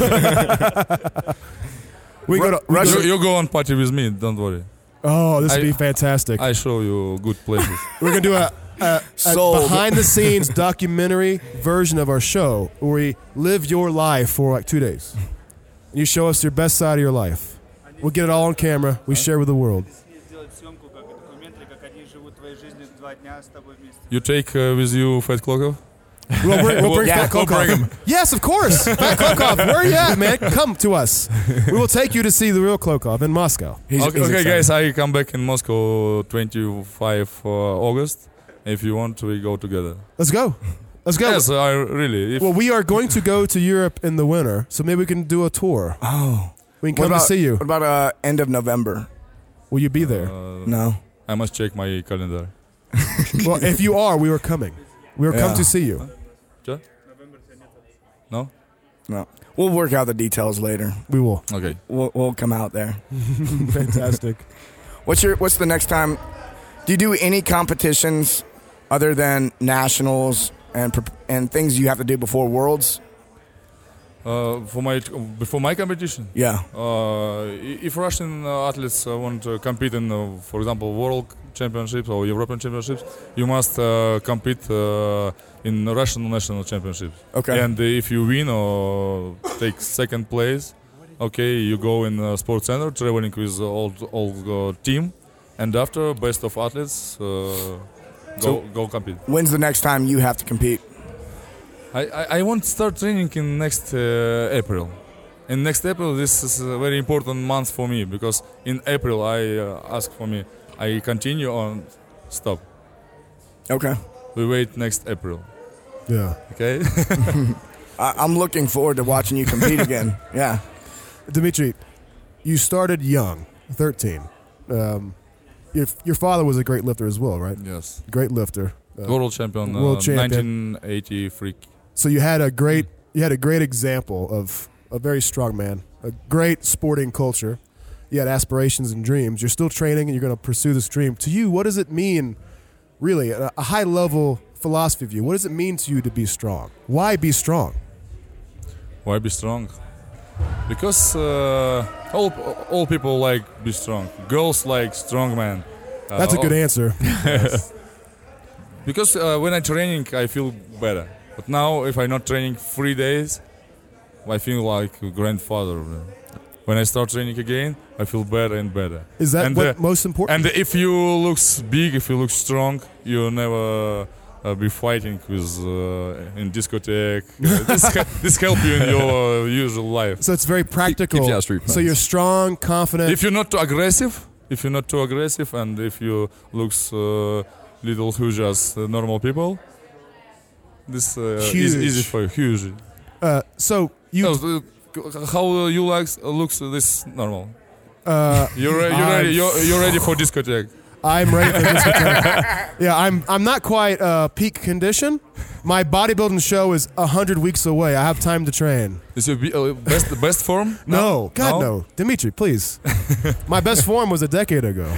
[SPEAKER 3] We go to
[SPEAKER 1] Russia-
[SPEAKER 4] You go on party with me. Don't worry.
[SPEAKER 3] Oh, this would
[SPEAKER 4] I-
[SPEAKER 3] be fantastic.
[SPEAKER 4] I show you good places.
[SPEAKER 3] We're gonna do a
[SPEAKER 1] Sold.
[SPEAKER 3] behind-the-scenes documentary version of our show where we live your life for like 2 days. You show us your best side of your life. We'll get it all on camera. We share with the world.
[SPEAKER 6] Сделать съемку, как документари, как они живут твоей жизнью 2 дня с тобой вместе.
[SPEAKER 4] You take with you Fat Klokov?
[SPEAKER 3] We'll bring
[SPEAKER 1] Yeah,
[SPEAKER 3] Fat
[SPEAKER 1] we'll
[SPEAKER 3] Klokov.
[SPEAKER 1] bring him.
[SPEAKER 3] Yes, of course. Fat Klokov. Where are you at, man? Come to us. We will take you to see the real Klokov in Moscow.
[SPEAKER 1] He's
[SPEAKER 4] Okay,
[SPEAKER 1] excited.
[SPEAKER 4] guys, I come back in Moscow 25 August. If you want, we go together.
[SPEAKER 3] Let's go. Let's go.
[SPEAKER 4] Yes, I really. If
[SPEAKER 3] Well, we are going to go to Europe in the winter, so maybe we can do a tour.
[SPEAKER 1] Oh.
[SPEAKER 3] We can come to see you.
[SPEAKER 1] What about end of November?
[SPEAKER 3] Will you be there?
[SPEAKER 1] No.
[SPEAKER 4] I must check my calendar.
[SPEAKER 3] Well, if you are, we are coming. We are come
[SPEAKER 1] Yeah.
[SPEAKER 3] to see you.
[SPEAKER 4] Sure? No?
[SPEAKER 1] No. We'll work out the details later.
[SPEAKER 3] We will.
[SPEAKER 4] Okay.
[SPEAKER 1] We'll come out there.
[SPEAKER 3] Fantastic.
[SPEAKER 1] What's the next time? Do you do any competitions other than nationals and things you have to do before Worlds?
[SPEAKER 4] Before my competition,
[SPEAKER 1] Yeah.
[SPEAKER 4] If Russian athletes want to compete in, for example, World Championships or European Championships, you must compete in Russian national championships.
[SPEAKER 1] Okay.
[SPEAKER 4] And if you win or take second place, okay, you go in sports center, traveling with all team, and after best of athletes go compete.
[SPEAKER 1] When's the next time you have to compete?
[SPEAKER 4] I want to start training in next April. In next April, this is a very important month for me because in April I ask for me, I continue or stop.
[SPEAKER 1] Okay.
[SPEAKER 4] We wait next April.
[SPEAKER 3] Yeah.
[SPEAKER 4] Okay.
[SPEAKER 1] I'm looking forward to watching you compete again. Yeah.
[SPEAKER 3] Dimitri, you started young, 13. Your father was a great lifter as well, right?
[SPEAKER 4] Yes.
[SPEAKER 3] Great lifter.
[SPEAKER 4] World champion.
[SPEAKER 3] World champion.
[SPEAKER 4] 1983.
[SPEAKER 3] So you had a great example of a very strong man, a great sporting culture. You had aspirations and dreams. You're still training and you're going to pursue this dream. To you, what does it mean, really, a high level philosophy of you? What does it mean to you to be strong? Why be strong?
[SPEAKER 4] Why be strong? Because all people like be strong. Girls like strong man.
[SPEAKER 3] That's a good answer.
[SPEAKER 4] Yes. Because when I'm training, I feel better. But now, if I'm not training 3 days, I feel like a grandfather. When I start training again, I feel better and better.
[SPEAKER 3] Is that what most important?
[SPEAKER 4] And if you look big, if you look strong, you never be fighting with in discotheque. This help you in your usual life.
[SPEAKER 3] So it's very practical.
[SPEAKER 5] Keeps you out of street fights.
[SPEAKER 3] So you're strong, confident.
[SPEAKER 4] If you're not too aggressive, and if you looks little huge as normal people, this is easy for you. Huge.
[SPEAKER 3] So you.
[SPEAKER 4] How you looks this normal? You're ready for discotheque.
[SPEAKER 3] I'm ready for this. Yeah, I'm not quite peak condition. My bodybuilding show is 100 weeks away. I have time to train.
[SPEAKER 4] Is your best form?
[SPEAKER 3] No, God no. Dimitri, please. My best form was a decade ago.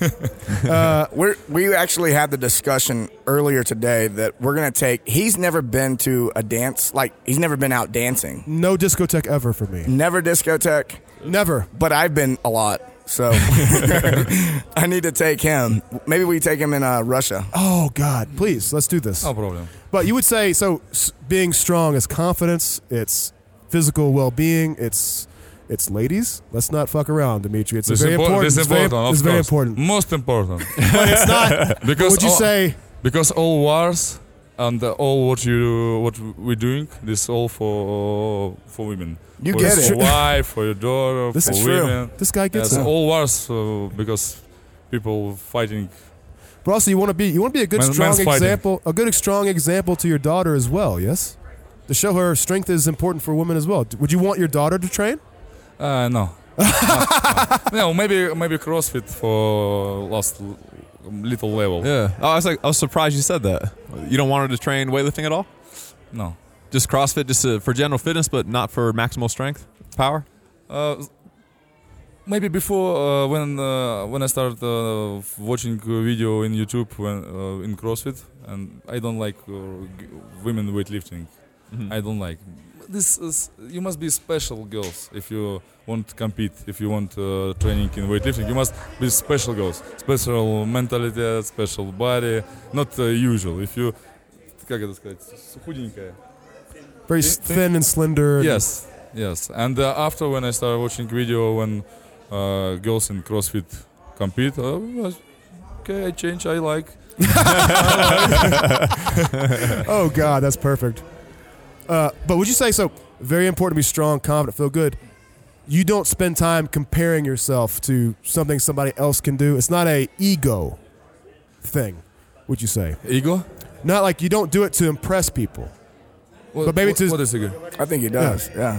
[SPEAKER 1] We actually had the discussion earlier today that we're going to take. He's never been to a dance, like he's never been out dancing.
[SPEAKER 3] No discotheque ever for me.
[SPEAKER 1] Never discotheque.
[SPEAKER 3] Never.
[SPEAKER 1] But I've been a lot. So I need to take him. Maybe we take him in Russia.
[SPEAKER 3] Oh, God. Please, let's do this.
[SPEAKER 4] No problem.
[SPEAKER 3] But you would say, so being strong is confidence, it's physical well-being, it's ladies. Let's not fuck around, Dimitri. It's very important.
[SPEAKER 4] It's important.
[SPEAKER 3] It's very important.
[SPEAKER 4] Most important.
[SPEAKER 3] But it's not.
[SPEAKER 4] Because
[SPEAKER 3] would you say?
[SPEAKER 4] Because all wars and all what we're doing, this all for women.
[SPEAKER 1] You
[SPEAKER 4] for
[SPEAKER 1] get it.
[SPEAKER 4] For wife, for your daughter,
[SPEAKER 3] This
[SPEAKER 4] for
[SPEAKER 3] is
[SPEAKER 4] women.
[SPEAKER 3] true. This guy gets it.
[SPEAKER 4] All wars because people fighting.
[SPEAKER 3] But also, you want to be a good strong
[SPEAKER 4] man's fighting.
[SPEAKER 3] example, a good strong example to your daughter as well. Yes, to show her strength is important for women as well. Would you want your daughter to train?
[SPEAKER 4] No. No, maybe CrossFit for last little level.
[SPEAKER 5] Yeah. Oh, I was surprised you said that. You don't want her to train weightlifting at all?
[SPEAKER 4] No.
[SPEAKER 5] Just CrossFit, just for general fitness, but not for maximal strength, power?
[SPEAKER 4] Maybe before when I started watching video in YouTube in CrossFit, and I don't like women weightlifting.
[SPEAKER 5] Mm-hmm.
[SPEAKER 4] I don't like. This is you must be special girls if you want to compete. If you want training in weightlifting, you must be special girls, special mentality, special body, not usual. If you, как это сказать, худенькая.
[SPEAKER 3] Very thin and slender.
[SPEAKER 4] Yes. And after when I started watching video when girls in CrossFit compete, okay, I change. I like.
[SPEAKER 3] Oh God, that's perfect. But would you say so? Very important to be strong, confident, feel good. You don't spend time comparing yourself to something somebody else can do. It's not a ego thing. Would you say?
[SPEAKER 4] Ego?
[SPEAKER 3] Not like you don't do it to impress people. But maybe
[SPEAKER 4] what is ego?
[SPEAKER 1] I think he does. Yeah.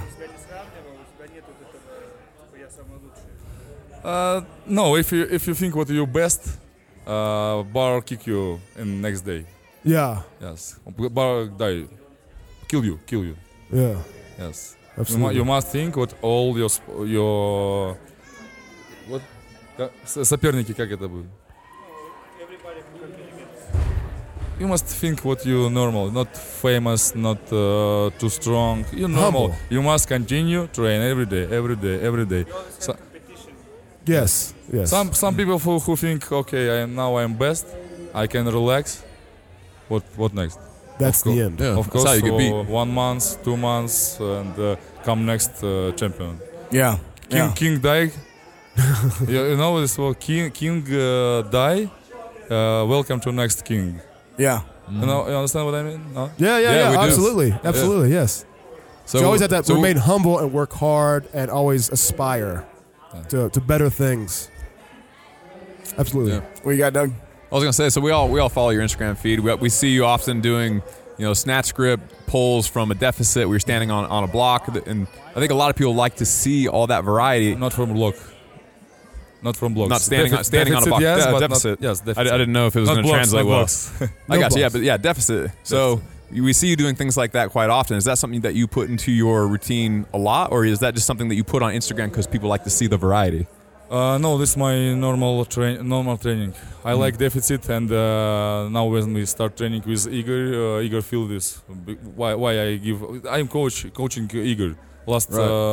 [SPEAKER 4] No, if you think what you're best, bar kick you in next day.
[SPEAKER 3] Yeah.
[SPEAKER 4] Yes. Bar die. Kill you.
[SPEAKER 3] Yeah.
[SPEAKER 4] Yes.
[SPEAKER 3] Absolutely.
[SPEAKER 4] You must think what all your what соперники, как это будет? you must think what you normal, not famous, not too strong. You normal.
[SPEAKER 3] Humble.
[SPEAKER 4] You must continue train every day. So,
[SPEAKER 3] Yes.
[SPEAKER 4] some people who think, okay, I'm best, I can relax. What next?
[SPEAKER 3] That's the end.
[SPEAKER 5] Yeah,
[SPEAKER 4] Of course,
[SPEAKER 5] that's how you get beat.
[SPEAKER 4] 1 month, 2 months, and come next champion.
[SPEAKER 1] Yeah.
[SPEAKER 4] King Dai. You know this word, King Dai. Welcome to next king.
[SPEAKER 1] Yeah.
[SPEAKER 4] You understand what I mean? No?
[SPEAKER 3] Yeah,
[SPEAKER 5] Yeah, we do.
[SPEAKER 3] absolutely, yes. So you always have to
[SPEAKER 5] so-
[SPEAKER 3] remain humble and work hard and always aspire to better things. Absolutely.
[SPEAKER 5] Yeah.
[SPEAKER 1] What you got, Doug?
[SPEAKER 5] I was gonna say, so we all follow your Instagram feed. We see you often doing, snatch grip pulls from a deficit where you're standing on a block, and I think a lot of people like to see all that variety.
[SPEAKER 4] Not from block. Not from blocks.
[SPEAKER 5] Not standing on a
[SPEAKER 4] Deficit,
[SPEAKER 5] block.
[SPEAKER 4] yes, but
[SPEAKER 5] deficit.
[SPEAKER 4] Yes,
[SPEAKER 5] I
[SPEAKER 4] deficit.
[SPEAKER 5] didn't know if it was
[SPEAKER 4] Not
[SPEAKER 5] going to
[SPEAKER 4] blocks,
[SPEAKER 5] translate
[SPEAKER 4] not
[SPEAKER 5] well.
[SPEAKER 4] blocks.
[SPEAKER 5] I got you. Yeah,
[SPEAKER 3] blocks.
[SPEAKER 5] but yeah, deficit. So we see you doing things like that quite often. Is that something that you put into your routine a lot, or is that just something that you put on Instagram because people like to see the variety?
[SPEAKER 4] No, this is my normal training. I like deficit, and now when we start training with Igor, Igor feel this. Why I'm coaching Igor last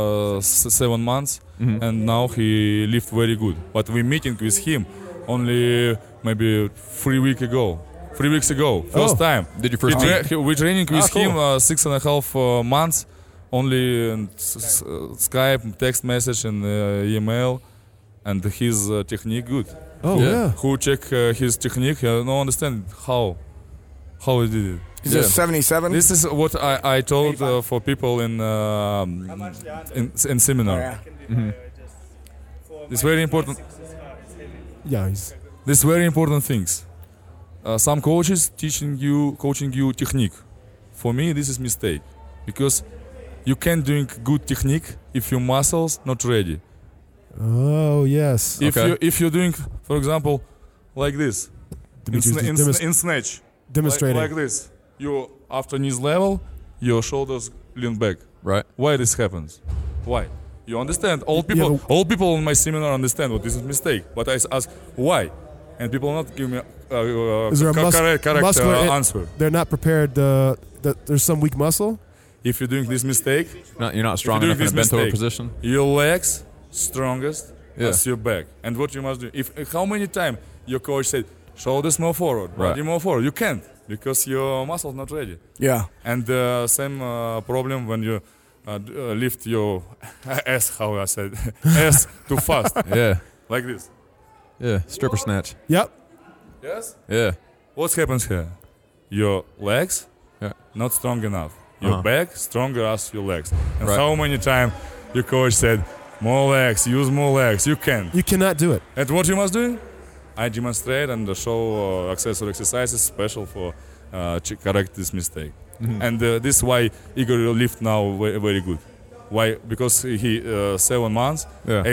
[SPEAKER 4] 7 months, and now he lift very good. But we meeting with him only maybe 3 weeks ago. 3 weeks ago, first time.
[SPEAKER 5] Did you first meet?
[SPEAKER 4] We training with
[SPEAKER 5] cool.
[SPEAKER 4] him 6.5 months, only in Skype, text message, and email. And his technique good.
[SPEAKER 3] Oh, yeah.
[SPEAKER 4] Who check his technique? No understand how he did it.
[SPEAKER 1] Is this 77?
[SPEAKER 4] This is what I told for people in seminar.
[SPEAKER 1] Yeah.
[SPEAKER 4] It's very important.
[SPEAKER 3] Yeah,
[SPEAKER 4] This very important things. Some coaches coaching you technique. For me, this is mistake because you can't doing good technique if your muscles not ready.
[SPEAKER 3] Oh, yes.
[SPEAKER 4] If you're doing, for example, like this in snatch,
[SPEAKER 3] Demonstrating.
[SPEAKER 4] like this, you after knees level, your shoulders lean back.
[SPEAKER 5] Right.
[SPEAKER 4] Why this happens? Why? You understand? All people in my seminar understand what this is mistake. But I ask why, and people not give me
[SPEAKER 3] Is there a
[SPEAKER 4] correct
[SPEAKER 3] muscular
[SPEAKER 4] answer.
[SPEAKER 3] They're not prepared. That there's some weak muscle.
[SPEAKER 4] If you're doing this mistake,
[SPEAKER 5] You're not strong
[SPEAKER 4] If you
[SPEAKER 5] enough in a
[SPEAKER 4] do
[SPEAKER 5] bent
[SPEAKER 4] this
[SPEAKER 5] over
[SPEAKER 4] mistake,
[SPEAKER 5] position.
[SPEAKER 4] your legs strongest as your back. And what you must do? How many times your coach said shoulders more forward, body more forward? You can't because your muscles not ready.
[SPEAKER 1] Yeah.
[SPEAKER 4] And same problem when you lift your ass. How I said ass too fast.
[SPEAKER 5] Yeah.
[SPEAKER 4] Like this.
[SPEAKER 5] Yeah. Stripper snatch.
[SPEAKER 3] Yep.
[SPEAKER 4] Yes.
[SPEAKER 5] Yeah.
[SPEAKER 4] What happens here? Your legs not strong enough. Your back stronger as your legs. And how many times your coach said, more legs, use more legs. You can.
[SPEAKER 3] You cannot do it.
[SPEAKER 4] And what you must do? I demonstrate and show accessory exercises special for correct this mistake. And this is why Igor lift now very, very good. Why? Because he 7 months,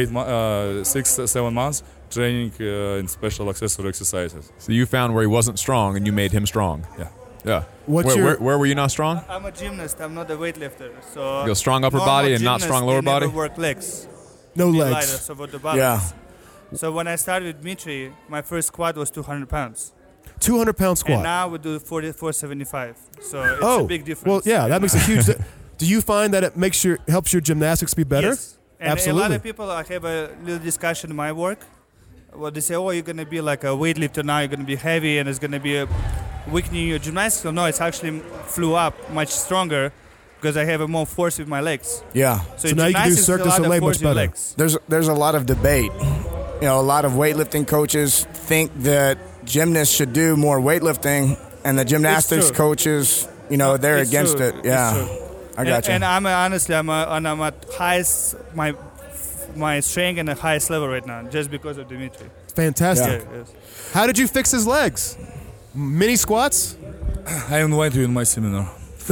[SPEAKER 4] 6-7 months training in special accessory exercises.
[SPEAKER 5] So you found where he wasn't strong, and you made him strong.
[SPEAKER 4] Yeah.
[SPEAKER 5] Yeah.
[SPEAKER 3] What's
[SPEAKER 5] Where were you not strong?
[SPEAKER 6] I'm a gymnast. I'm not a weightlifter. So
[SPEAKER 5] You have strong upper
[SPEAKER 6] normal
[SPEAKER 5] body and not
[SPEAKER 6] gymnasts,
[SPEAKER 5] strong lower
[SPEAKER 6] they never
[SPEAKER 5] body?
[SPEAKER 6] work legs.
[SPEAKER 3] No
[SPEAKER 6] Be
[SPEAKER 3] legs.
[SPEAKER 6] lighter, so about the balance. So when I started with Dmitry, my first squat was 200 pounds.
[SPEAKER 3] 200-pound squat.
[SPEAKER 6] And now we do 475. So it's a big difference.
[SPEAKER 3] Well, yeah, that makes a huge. Do you find that it helps your gymnastics be better?
[SPEAKER 6] Yes. And
[SPEAKER 3] Absolutely.
[SPEAKER 6] a lot of people, I have a little discussion in my work. Well, they say, oh, you're going to be like a weightlifter now, you're going to be heavy, and it's going to be weakening your gymnastics. So no, it's actually flew up much stronger because I have a more force with my legs.
[SPEAKER 1] Yeah.
[SPEAKER 3] So now you can do
[SPEAKER 6] gymnastics is a
[SPEAKER 3] Cirque du
[SPEAKER 6] lot of
[SPEAKER 3] Soleil
[SPEAKER 6] force
[SPEAKER 3] much
[SPEAKER 6] with
[SPEAKER 3] better.
[SPEAKER 6] legs.
[SPEAKER 1] There's a lot of debate. A lot of weightlifting coaches think that gymnasts should do more weightlifting, and the gymnastics
[SPEAKER 6] true.
[SPEAKER 1] coaches, they're
[SPEAKER 6] It's
[SPEAKER 1] against
[SPEAKER 6] true.
[SPEAKER 1] it.
[SPEAKER 6] It's
[SPEAKER 1] Yeah.
[SPEAKER 6] true.
[SPEAKER 1] I got you.
[SPEAKER 6] And I'm honestly, I'm at highest my strength and the highest level right now, just because of Dimitri.
[SPEAKER 3] Fantastic.
[SPEAKER 6] Yeah, yes.
[SPEAKER 3] How did you fix his legs? Mini squats?
[SPEAKER 4] I invite you in my seminar.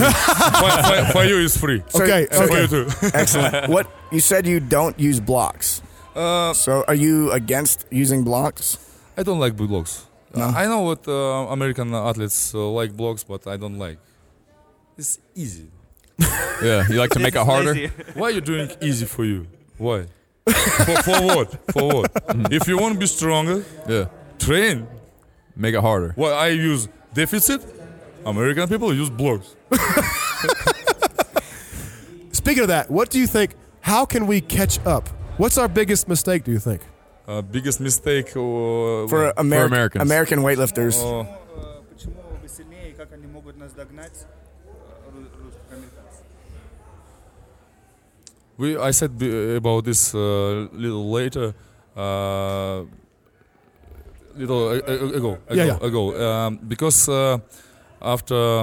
[SPEAKER 4] For you, it's free.
[SPEAKER 3] Okay.
[SPEAKER 4] And for you too.
[SPEAKER 1] Excellent. What you said you don't use blocks. So are you against using blocks?
[SPEAKER 4] I don't like blocks.
[SPEAKER 1] No?
[SPEAKER 4] I know what American athletes like blocks, but I don't like. It's easy.
[SPEAKER 5] Yeah. You like to make it harder?
[SPEAKER 6] Lazy.
[SPEAKER 4] Why are you doing easy for you? Why? for what? For what? If you want to be stronger,
[SPEAKER 5] Yeah.
[SPEAKER 4] train.
[SPEAKER 5] Make it harder.
[SPEAKER 4] Well, I use deficit, American people use blocks.
[SPEAKER 3] Speaking of that, what do you think? How can we catch up? What's our biggest mistake, do you think?
[SPEAKER 4] Biggest mistake
[SPEAKER 1] For
[SPEAKER 5] Americans.
[SPEAKER 1] American weightlifters.
[SPEAKER 6] Почему вы сильнее, как они могут нас догнать, русских американцев?
[SPEAKER 4] I said about this little later, ago. Because after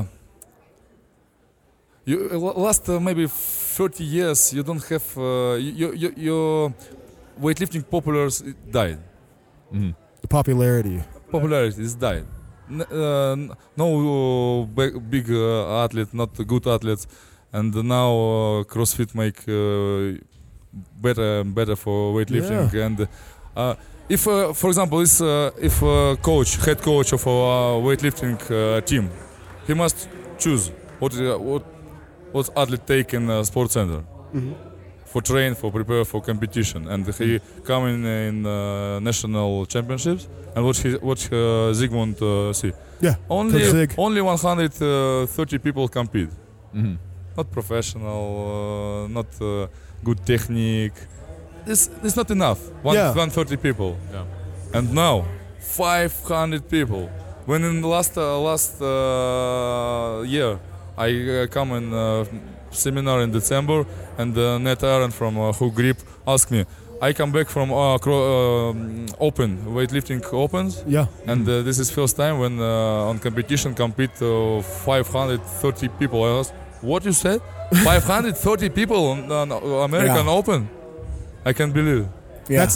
[SPEAKER 4] last maybe 30 years, you don't have your weightlifting populars died.
[SPEAKER 3] The popularity.
[SPEAKER 4] Popularity is died. No big athlete, not good athletes, and now CrossFit make better and better for weightlifting.
[SPEAKER 3] Yeah.
[SPEAKER 4] And if, for example, if head coach of a weightlifting team, he must choose what athlete take in sports center. For train, for prepare for competition, and he come in national championships. And what Zygmunt see?
[SPEAKER 3] Yeah.
[SPEAKER 4] Only 130 people compete. Not professional, not good technique. It's not enough. 130 people.
[SPEAKER 5] Yeah.
[SPEAKER 4] And now 500 people. When in the last year I come in seminar in December, and Ned Aaron from Who Grip asked me. I come back from open weightlifting opens, and this is first time when on competition compete 530 people. I asked, what you said? 530 people on American Open? I can't believe.
[SPEAKER 1] Yeah.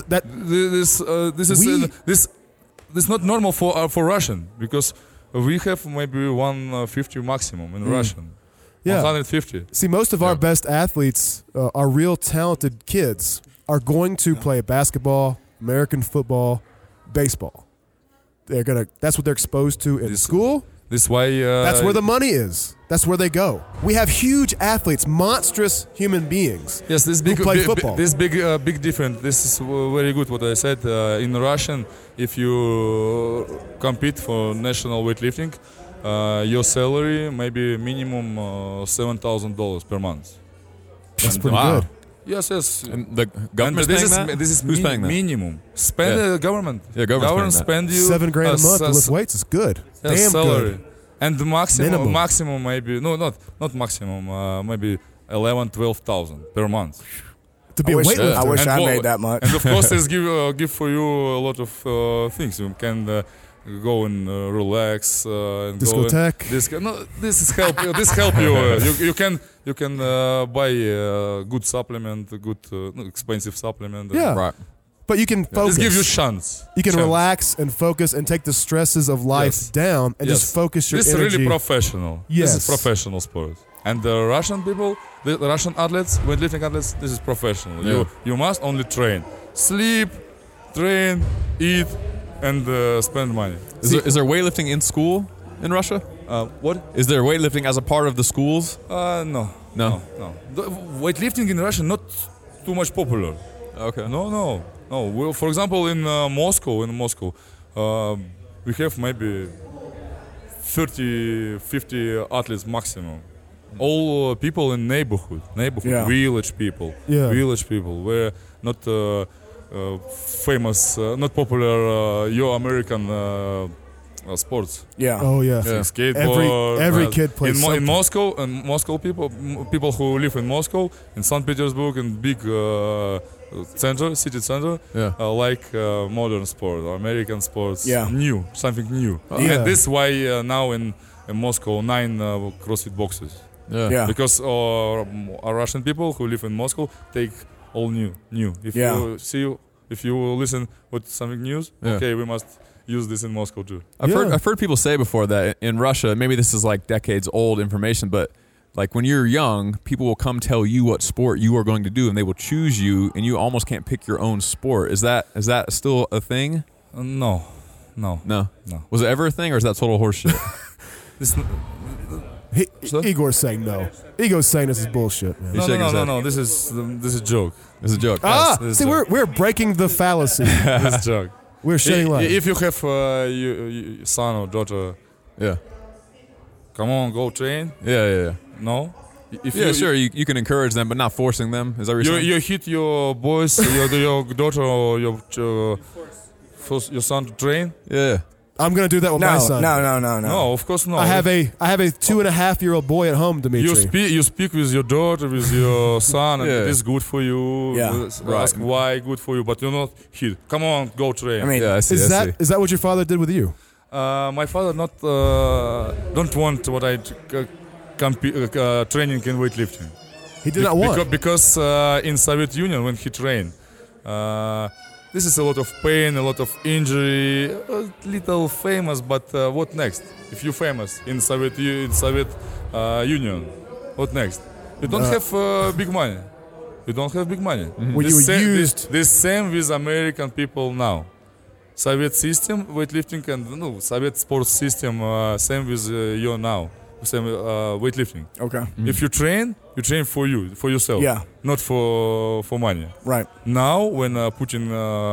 [SPEAKER 4] This is not normal for Russian, because we have maybe 150 maximum in Russian.
[SPEAKER 3] Yeah.
[SPEAKER 4] 150.
[SPEAKER 3] See, most of our best athletes are real talented kids are going to play basketball, American football, baseball. That's what they're exposed to in school.
[SPEAKER 4] This why
[SPEAKER 3] that's where the money is. That's where they go. We have huge athletes, monstrous human beings.
[SPEAKER 4] Yes, this big
[SPEAKER 3] who play football.
[SPEAKER 4] This big difference. This is very good. What I said in Russian, if you compete for national weightlifting, your salary maybe minimum $7,000 per month.
[SPEAKER 3] That's pretty good.
[SPEAKER 4] Yes.
[SPEAKER 5] And the government
[SPEAKER 4] This is
[SPEAKER 5] Who's paying that?
[SPEAKER 4] minimum. Spend government.
[SPEAKER 5] Yeah, government's paying
[SPEAKER 4] spend you
[SPEAKER 3] $7,000 a month to lift weights is good. Damn
[SPEAKER 4] salary.
[SPEAKER 3] good.
[SPEAKER 4] And the maximum maybe not maximum maybe 11,000-12,000 per month.
[SPEAKER 3] To be a weightlifter.
[SPEAKER 1] I wish
[SPEAKER 4] And
[SPEAKER 1] I made that much.
[SPEAKER 4] And of course, this give for you a lot of things. You can go and relax. And
[SPEAKER 3] Discotheque.
[SPEAKER 4] This is help. This help you. You can buy good supplement, good expensive supplement.
[SPEAKER 3] Yeah.
[SPEAKER 5] Right.
[SPEAKER 3] But you can focus.
[SPEAKER 4] This gives you chance.
[SPEAKER 3] You can relax and focus and take the stresses of life down and just focus your
[SPEAKER 4] energy. This is really professional.
[SPEAKER 3] Yes.
[SPEAKER 4] This is professional sport. And the Russian people, the Russian athletes, weightlifting athletes, this is professional.
[SPEAKER 5] Yeah.
[SPEAKER 4] You must only train. Sleep, train, eat, and spend money.
[SPEAKER 5] Is there weightlifting in school in Russia?
[SPEAKER 4] What?
[SPEAKER 5] Is there weightlifting as a part of the schools?
[SPEAKER 4] No. The weightlifting in Russia not too much popular.
[SPEAKER 5] Okay.
[SPEAKER 4] No. Well, for example, in Moscow, we have maybe 30, 50 athletes maximum. All people in neighborhood, village people, were not famous, not popular your American sports.
[SPEAKER 1] Yeah.
[SPEAKER 3] Oh yeah.
[SPEAKER 4] Skateboard.
[SPEAKER 3] Every kid plays
[SPEAKER 4] in Moscow, and Moscow people who live in Moscow, in St. Petersburg, in big city center, like modern sport, American sports, something new. And this why now in Moscow 9 CrossFit boxes.
[SPEAKER 5] Yeah.
[SPEAKER 4] Because our Russian people who live in Moscow take all new. If you listen with something news, okay, we must use this in Moscow too.
[SPEAKER 5] I've heard people say before that in Russia, maybe this is like decades old information, but like when you're young, people will come tell you what sport you are going to do, and they will choose you, and you almost can't pick your own sport. Is that still a thing?
[SPEAKER 4] No.
[SPEAKER 5] Was it ever a thing, or is that total horseshit?
[SPEAKER 3] Igor's saying no. Igor's saying this is bullshit, man.
[SPEAKER 4] No. This is a joke.
[SPEAKER 5] It's a joke.
[SPEAKER 3] See, we're breaking the fallacy.
[SPEAKER 4] This is a joke.
[SPEAKER 3] We're shedding light.
[SPEAKER 4] If you have son or daughter
[SPEAKER 5] Yeah.
[SPEAKER 4] Come on, go train.
[SPEAKER 5] Yeah.
[SPEAKER 4] No. If
[SPEAKER 5] Sure. You can encourage them, but not forcing them. Is that what you're saying?
[SPEAKER 4] you hit your boys, your daughter or your son to train?
[SPEAKER 5] Yeah.
[SPEAKER 3] I'm going to do that with my son.
[SPEAKER 1] No.
[SPEAKER 4] No, of course not.
[SPEAKER 3] I have a 2.5-year-old boy at home, Dimitri.
[SPEAKER 4] You speak with your daughter, with your son, and
[SPEAKER 5] Yeah.
[SPEAKER 4] it is good for you.
[SPEAKER 1] Yeah.
[SPEAKER 4] Ask why good for you, but you're not hit. Come on, go train.
[SPEAKER 1] I mean,
[SPEAKER 5] Yeah, I see.
[SPEAKER 3] Is
[SPEAKER 5] I see.
[SPEAKER 3] that what your father did with you?
[SPEAKER 4] My father don't want what I training in weightlifting.
[SPEAKER 3] He did not want.
[SPEAKER 4] Because in Soviet Union when he trained, this is a lot of pain, a lot of injury, a little famous. But what next? If you're famous in Soviet Union, what next? You don't have big money. You don't have big money.
[SPEAKER 3] When you were used.
[SPEAKER 4] The same with American people now. Soviet system weightlifting and Soviet sports system same with you now. Same weightlifting.
[SPEAKER 1] okay.
[SPEAKER 4] If you train for you, for yourself.
[SPEAKER 1] Yeah.
[SPEAKER 4] Not for money.
[SPEAKER 1] Right.
[SPEAKER 4] Now when Putin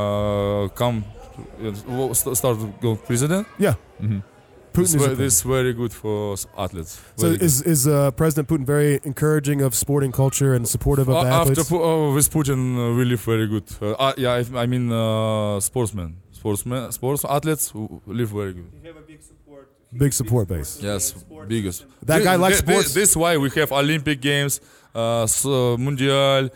[SPEAKER 4] start to go president,
[SPEAKER 3] Yeah. Putin
[SPEAKER 4] this is very good for athletes.
[SPEAKER 3] So
[SPEAKER 4] Very good.
[SPEAKER 3] is President Putin very encouraging of sporting culture and supportive of
[SPEAKER 4] After
[SPEAKER 3] athletes?
[SPEAKER 4] with Putin, really very good. I mean sports athletes who live very good.
[SPEAKER 6] You have a big support.
[SPEAKER 3] Big support base.
[SPEAKER 4] Yes, biggest.
[SPEAKER 3] That guy likes sports.
[SPEAKER 4] This is why we have Olympic Games, Mundial,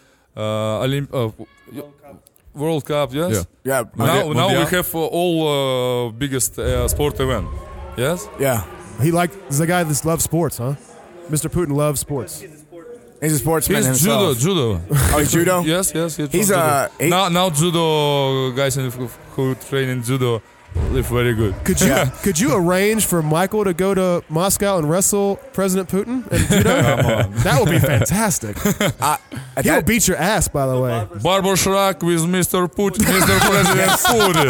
[SPEAKER 4] World Cup. Yes.
[SPEAKER 5] Yeah.
[SPEAKER 1] Yeah.
[SPEAKER 4] Now we have all biggest sport event. Yes.
[SPEAKER 1] Yeah.
[SPEAKER 3] He's a guy that loves sports, huh? Mr. Putin loves sports.
[SPEAKER 1] He's a sportsman
[SPEAKER 4] He's
[SPEAKER 1] himself.
[SPEAKER 4] judo.
[SPEAKER 1] Oh, he's judo?
[SPEAKER 4] Yes.
[SPEAKER 1] He's
[SPEAKER 4] from judo.
[SPEAKER 1] he-
[SPEAKER 4] now judo guys who train in judo live very good.
[SPEAKER 3] Could you arrange for Michael to go to Moscow and wrestle President Putin and judo? That would be fantastic. He'll beat your ass, by the way.
[SPEAKER 4] Barber Shrek with Mr. Putin, Mr. President Putin.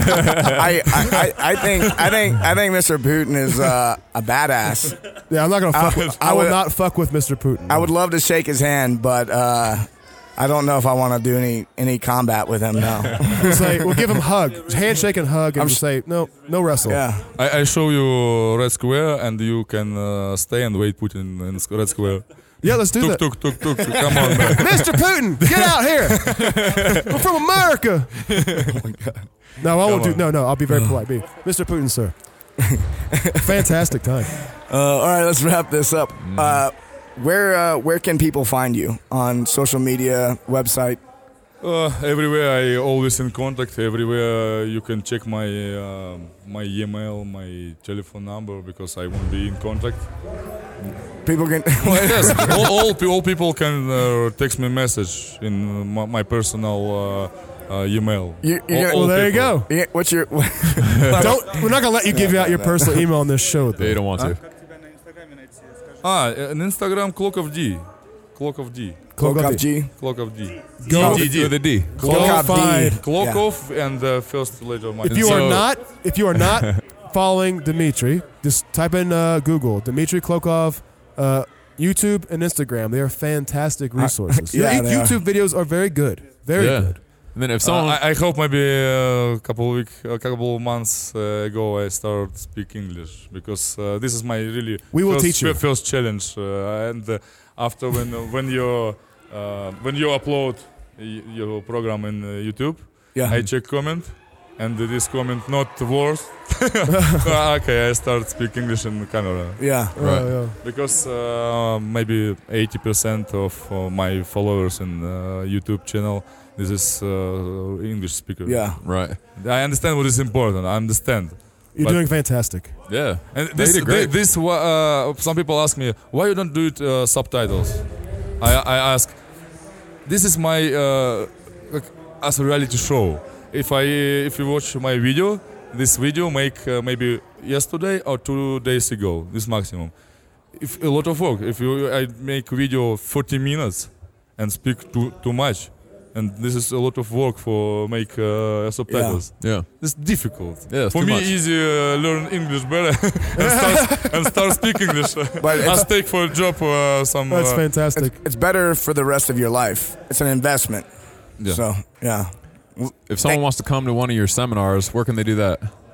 [SPEAKER 1] I think Mr. Putin is a badass.
[SPEAKER 3] Yeah, I'm not gonna fuck. I will not fuck with Mr. Putin.
[SPEAKER 1] I would love to shake his hand, but I don't know if I want to do any combat with him now.
[SPEAKER 3] We'll say we'll give him a hug, handshake and hug, and we'll say no wrestle.
[SPEAKER 1] Yeah.
[SPEAKER 4] I show you Red Square and you can stay and wait Putin in Red Square.
[SPEAKER 3] Yeah, let's do that.
[SPEAKER 4] Tuk. Come on, man.
[SPEAKER 3] Mr. Putin, get out here! We're from America.
[SPEAKER 1] Oh my God.
[SPEAKER 3] No, I won't do. No, I'll be very polite. Mr. Putin, sir. Fantastic time.
[SPEAKER 1] All right, let's wrap this up. Where can people find you on social media, website?
[SPEAKER 4] Everywhere I always in contact. Everywhere you can check my my email, my telephone number because I won't be in contact.
[SPEAKER 1] People can.
[SPEAKER 4] Yes, all people can text me a message in my personal email.
[SPEAKER 3] Well, there you go.
[SPEAKER 1] What's your?
[SPEAKER 3] We're not gonna let you give out your personal email on this show.
[SPEAKER 5] They don't want to.
[SPEAKER 4] In Instagram, Clock of D.
[SPEAKER 1] Cloak of G.
[SPEAKER 4] Clock of D.
[SPEAKER 3] Go
[SPEAKER 5] With a D.
[SPEAKER 1] Cloak of D.
[SPEAKER 4] Clock
[SPEAKER 1] Yeah.
[SPEAKER 4] of and first letter. My
[SPEAKER 3] If you are not following Dimitri, just type in Google Dimitri Klokov, YouTube and Instagram. They are fantastic resources.
[SPEAKER 1] yeah, they
[SPEAKER 3] YouTube videos are very good. Very good.
[SPEAKER 5] And then if someone,
[SPEAKER 4] I hope maybe a couple of months ago I started speak English because this is my really
[SPEAKER 3] We will teach you.
[SPEAKER 4] first challenge. And after when you upload your program in YouTube,
[SPEAKER 1] Yeah.
[SPEAKER 4] I check comment. And this comment not worse. Okay, I start speak English in camera
[SPEAKER 1] Yeah.
[SPEAKER 3] Right.
[SPEAKER 4] because maybe 80% of my followers in YouTube channel this is English speaker.
[SPEAKER 1] Yeah.
[SPEAKER 5] right.
[SPEAKER 4] I understand what is important. I understand.
[SPEAKER 3] You're
[SPEAKER 4] But-
[SPEAKER 3] doing fantastic.
[SPEAKER 5] Yeah.
[SPEAKER 4] And
[SPEAKER 5] They did great.
[SPEAKER 4] some people ask me why you don't do it subtitles. I ask. This is my as a reality show. If you watch my video, this video make maybe yesterday or 2 days ago. This maximum. If a lot of work. If I make video 40 minutes and speak too much, and this is a lot of work for make subtitles.
[SPEAKER 5] Yeah.
[SPEAKER 4] It's difficult.
[SPEAKER 5] Yeah, it's
[SPEAKER 4] for
[SPEAKER 5] too
[SPEAKER 4] me,
[SPEAKER 5] much.
[SPEAKER 4] easy learn English better and start speak English.
[SPEAKER 1] But
[SPEAKER 4] I'll take for a job some.
[SPEAKER 3] That's fantastic.
[SPEAKER 1] It's better for the rest of your life. It's an investment.
[SPEAKER 4] Yeah.
[SPEAKER 1] So yeah.
[SPEAKER 5] If someone wants to come to one of your seminars, where can they do that?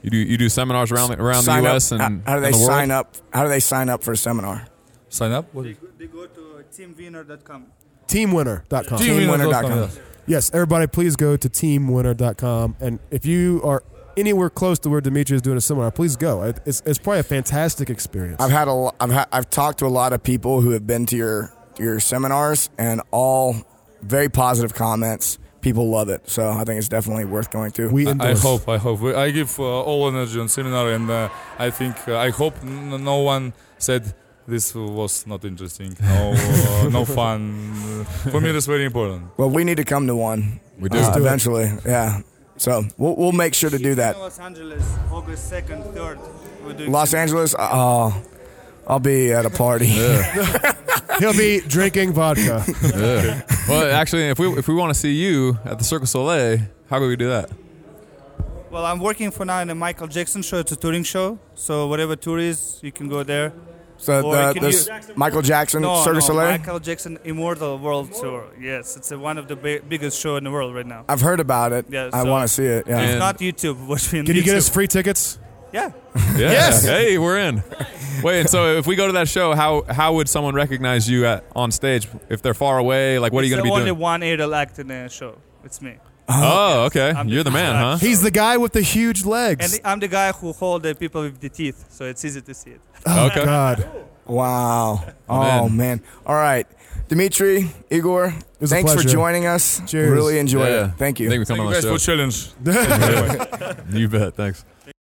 [SPEAKER 5] You do seminars around the
[SPEAKER 1] Sign
[SPEAKER 5] U.S.
[SPEAKER 1] up.
[SPEAKER 5] and
[SPEAKER 1] How do they
[SPEAKER 5] and the world?
[SPEAKER 1] sign up? How do they sign up for a seminar?
[SPEAKER 4] Sign up.
[SPEAKER 6] They go to teamwinner.com.
[SPEAKER 3] Teamwinner.com.
[SPEAKER 1] Teamwinner.com.
[SPEAKER 3] Yes, everybody, please go to teamwinner.com. And if you are anywhere close to where Dimitri is doing a seminar, please go. It's probably a fantastic experience.
[SPEAKER 1] I've talked to a lot of people who have been to your seminars, and all very positive comments. People love it, so I think it's definitely worth going to.
[SPEAKER 4] I hope. I give all energy on seminar, and I think I hope no one said this was not interesting, no fun. For me, that's very important.
[SPEAKER 1] Well, we need to come to one.
[SPEAKER 5] We do.
[SPEAKER 1] Eventually, yeah. So we'll make sure to do that.
[SPEAKER 6] Los Angeles, August 2nd, 3rd. We're doing
[SPEAKER 1] Los Angeles, I'll be at a party.
[SPEAKER 3] He'll be drinking vodka.
[SPEAKER 5] Yeah. Well, actually, if we want to see you at the Cirque du Soleil, how do we do that?
[SPEAKER 6] Well, I'm working for now in a Michael Jackson show. It's a touring show. So whatever tour is, you can go there.
[SPEAKER 1] So this Michael Jackson Cirque du Soleil?
[SPEAKER 6] Michael Jackson Immortal World Tour. Yes, it's one of the biggest show in the world right now.
[SPEAKER 1] I've heard about it.
[SPEAKER 6] Yeah,
[SPEAKER 1] I
[SPEAKER 6] so
[SPEAKER 1] want to see it. Yeah.
[SPEAKER 6] It's not YouTube. Watch me on
[SPEAKER 3] Can you get
[SPEAKER 6] YouTube.
[SPEAKER 3] us free tickets?
[SPEAKER 6] Yeah.
[SPEAKER 5] Yeah.
[SPEAKER 3] Yes.
[SPEAKER 5] Hey, we're in. Wait, and so if we go to that show, how would someone recognize you on stage if they're far away? Like, what are you going to be
[SPEAKER 6] There's
[SPEAKER 5] doing?
[SPEAKER 6] only one aerial act in the show. It's me.
[SPEAKER 5] Oh, okay.
[SPEAKER 6] I'm
[SPEAKER 5] You're the man, huh?
[SPEAKER 3] He's the guy with the huge legs.
[SPEAKER 6] And I'm the guy who hold the people with the teeth, so it's easy to see it.
[SPEAKER 5] Okay.
[SPEAKER 3] God.
[SPEAKER 1] Wow. Oh, man. All right. Dimitri, Igor,
[SPEAKER 3] was a
[SPEAKER 1] thanks for
[SPEAKER 3] pleasure.
[SPEAKER 1] joining us.
[SPEAKER 3] Cheers.
[SPEAKER 1] Really enjoyed
[SPEAKER 5] Yeah.
[SPEAKER 1] it. Thank you.
[SPEAKER 5] Thank you for
[SPEAKER 4] Thank
[SPEAKER 5] coming
[SPEAKER 4] you
[SPEAKER 5] on
[SPEAKER 4] guys
[SPEAKER 5] the
[SPEAKER 4] for
[SPEAKER 5] show.
[SPEAKER 4] challenge.
[SPEAKER 5] You bet. Thanks.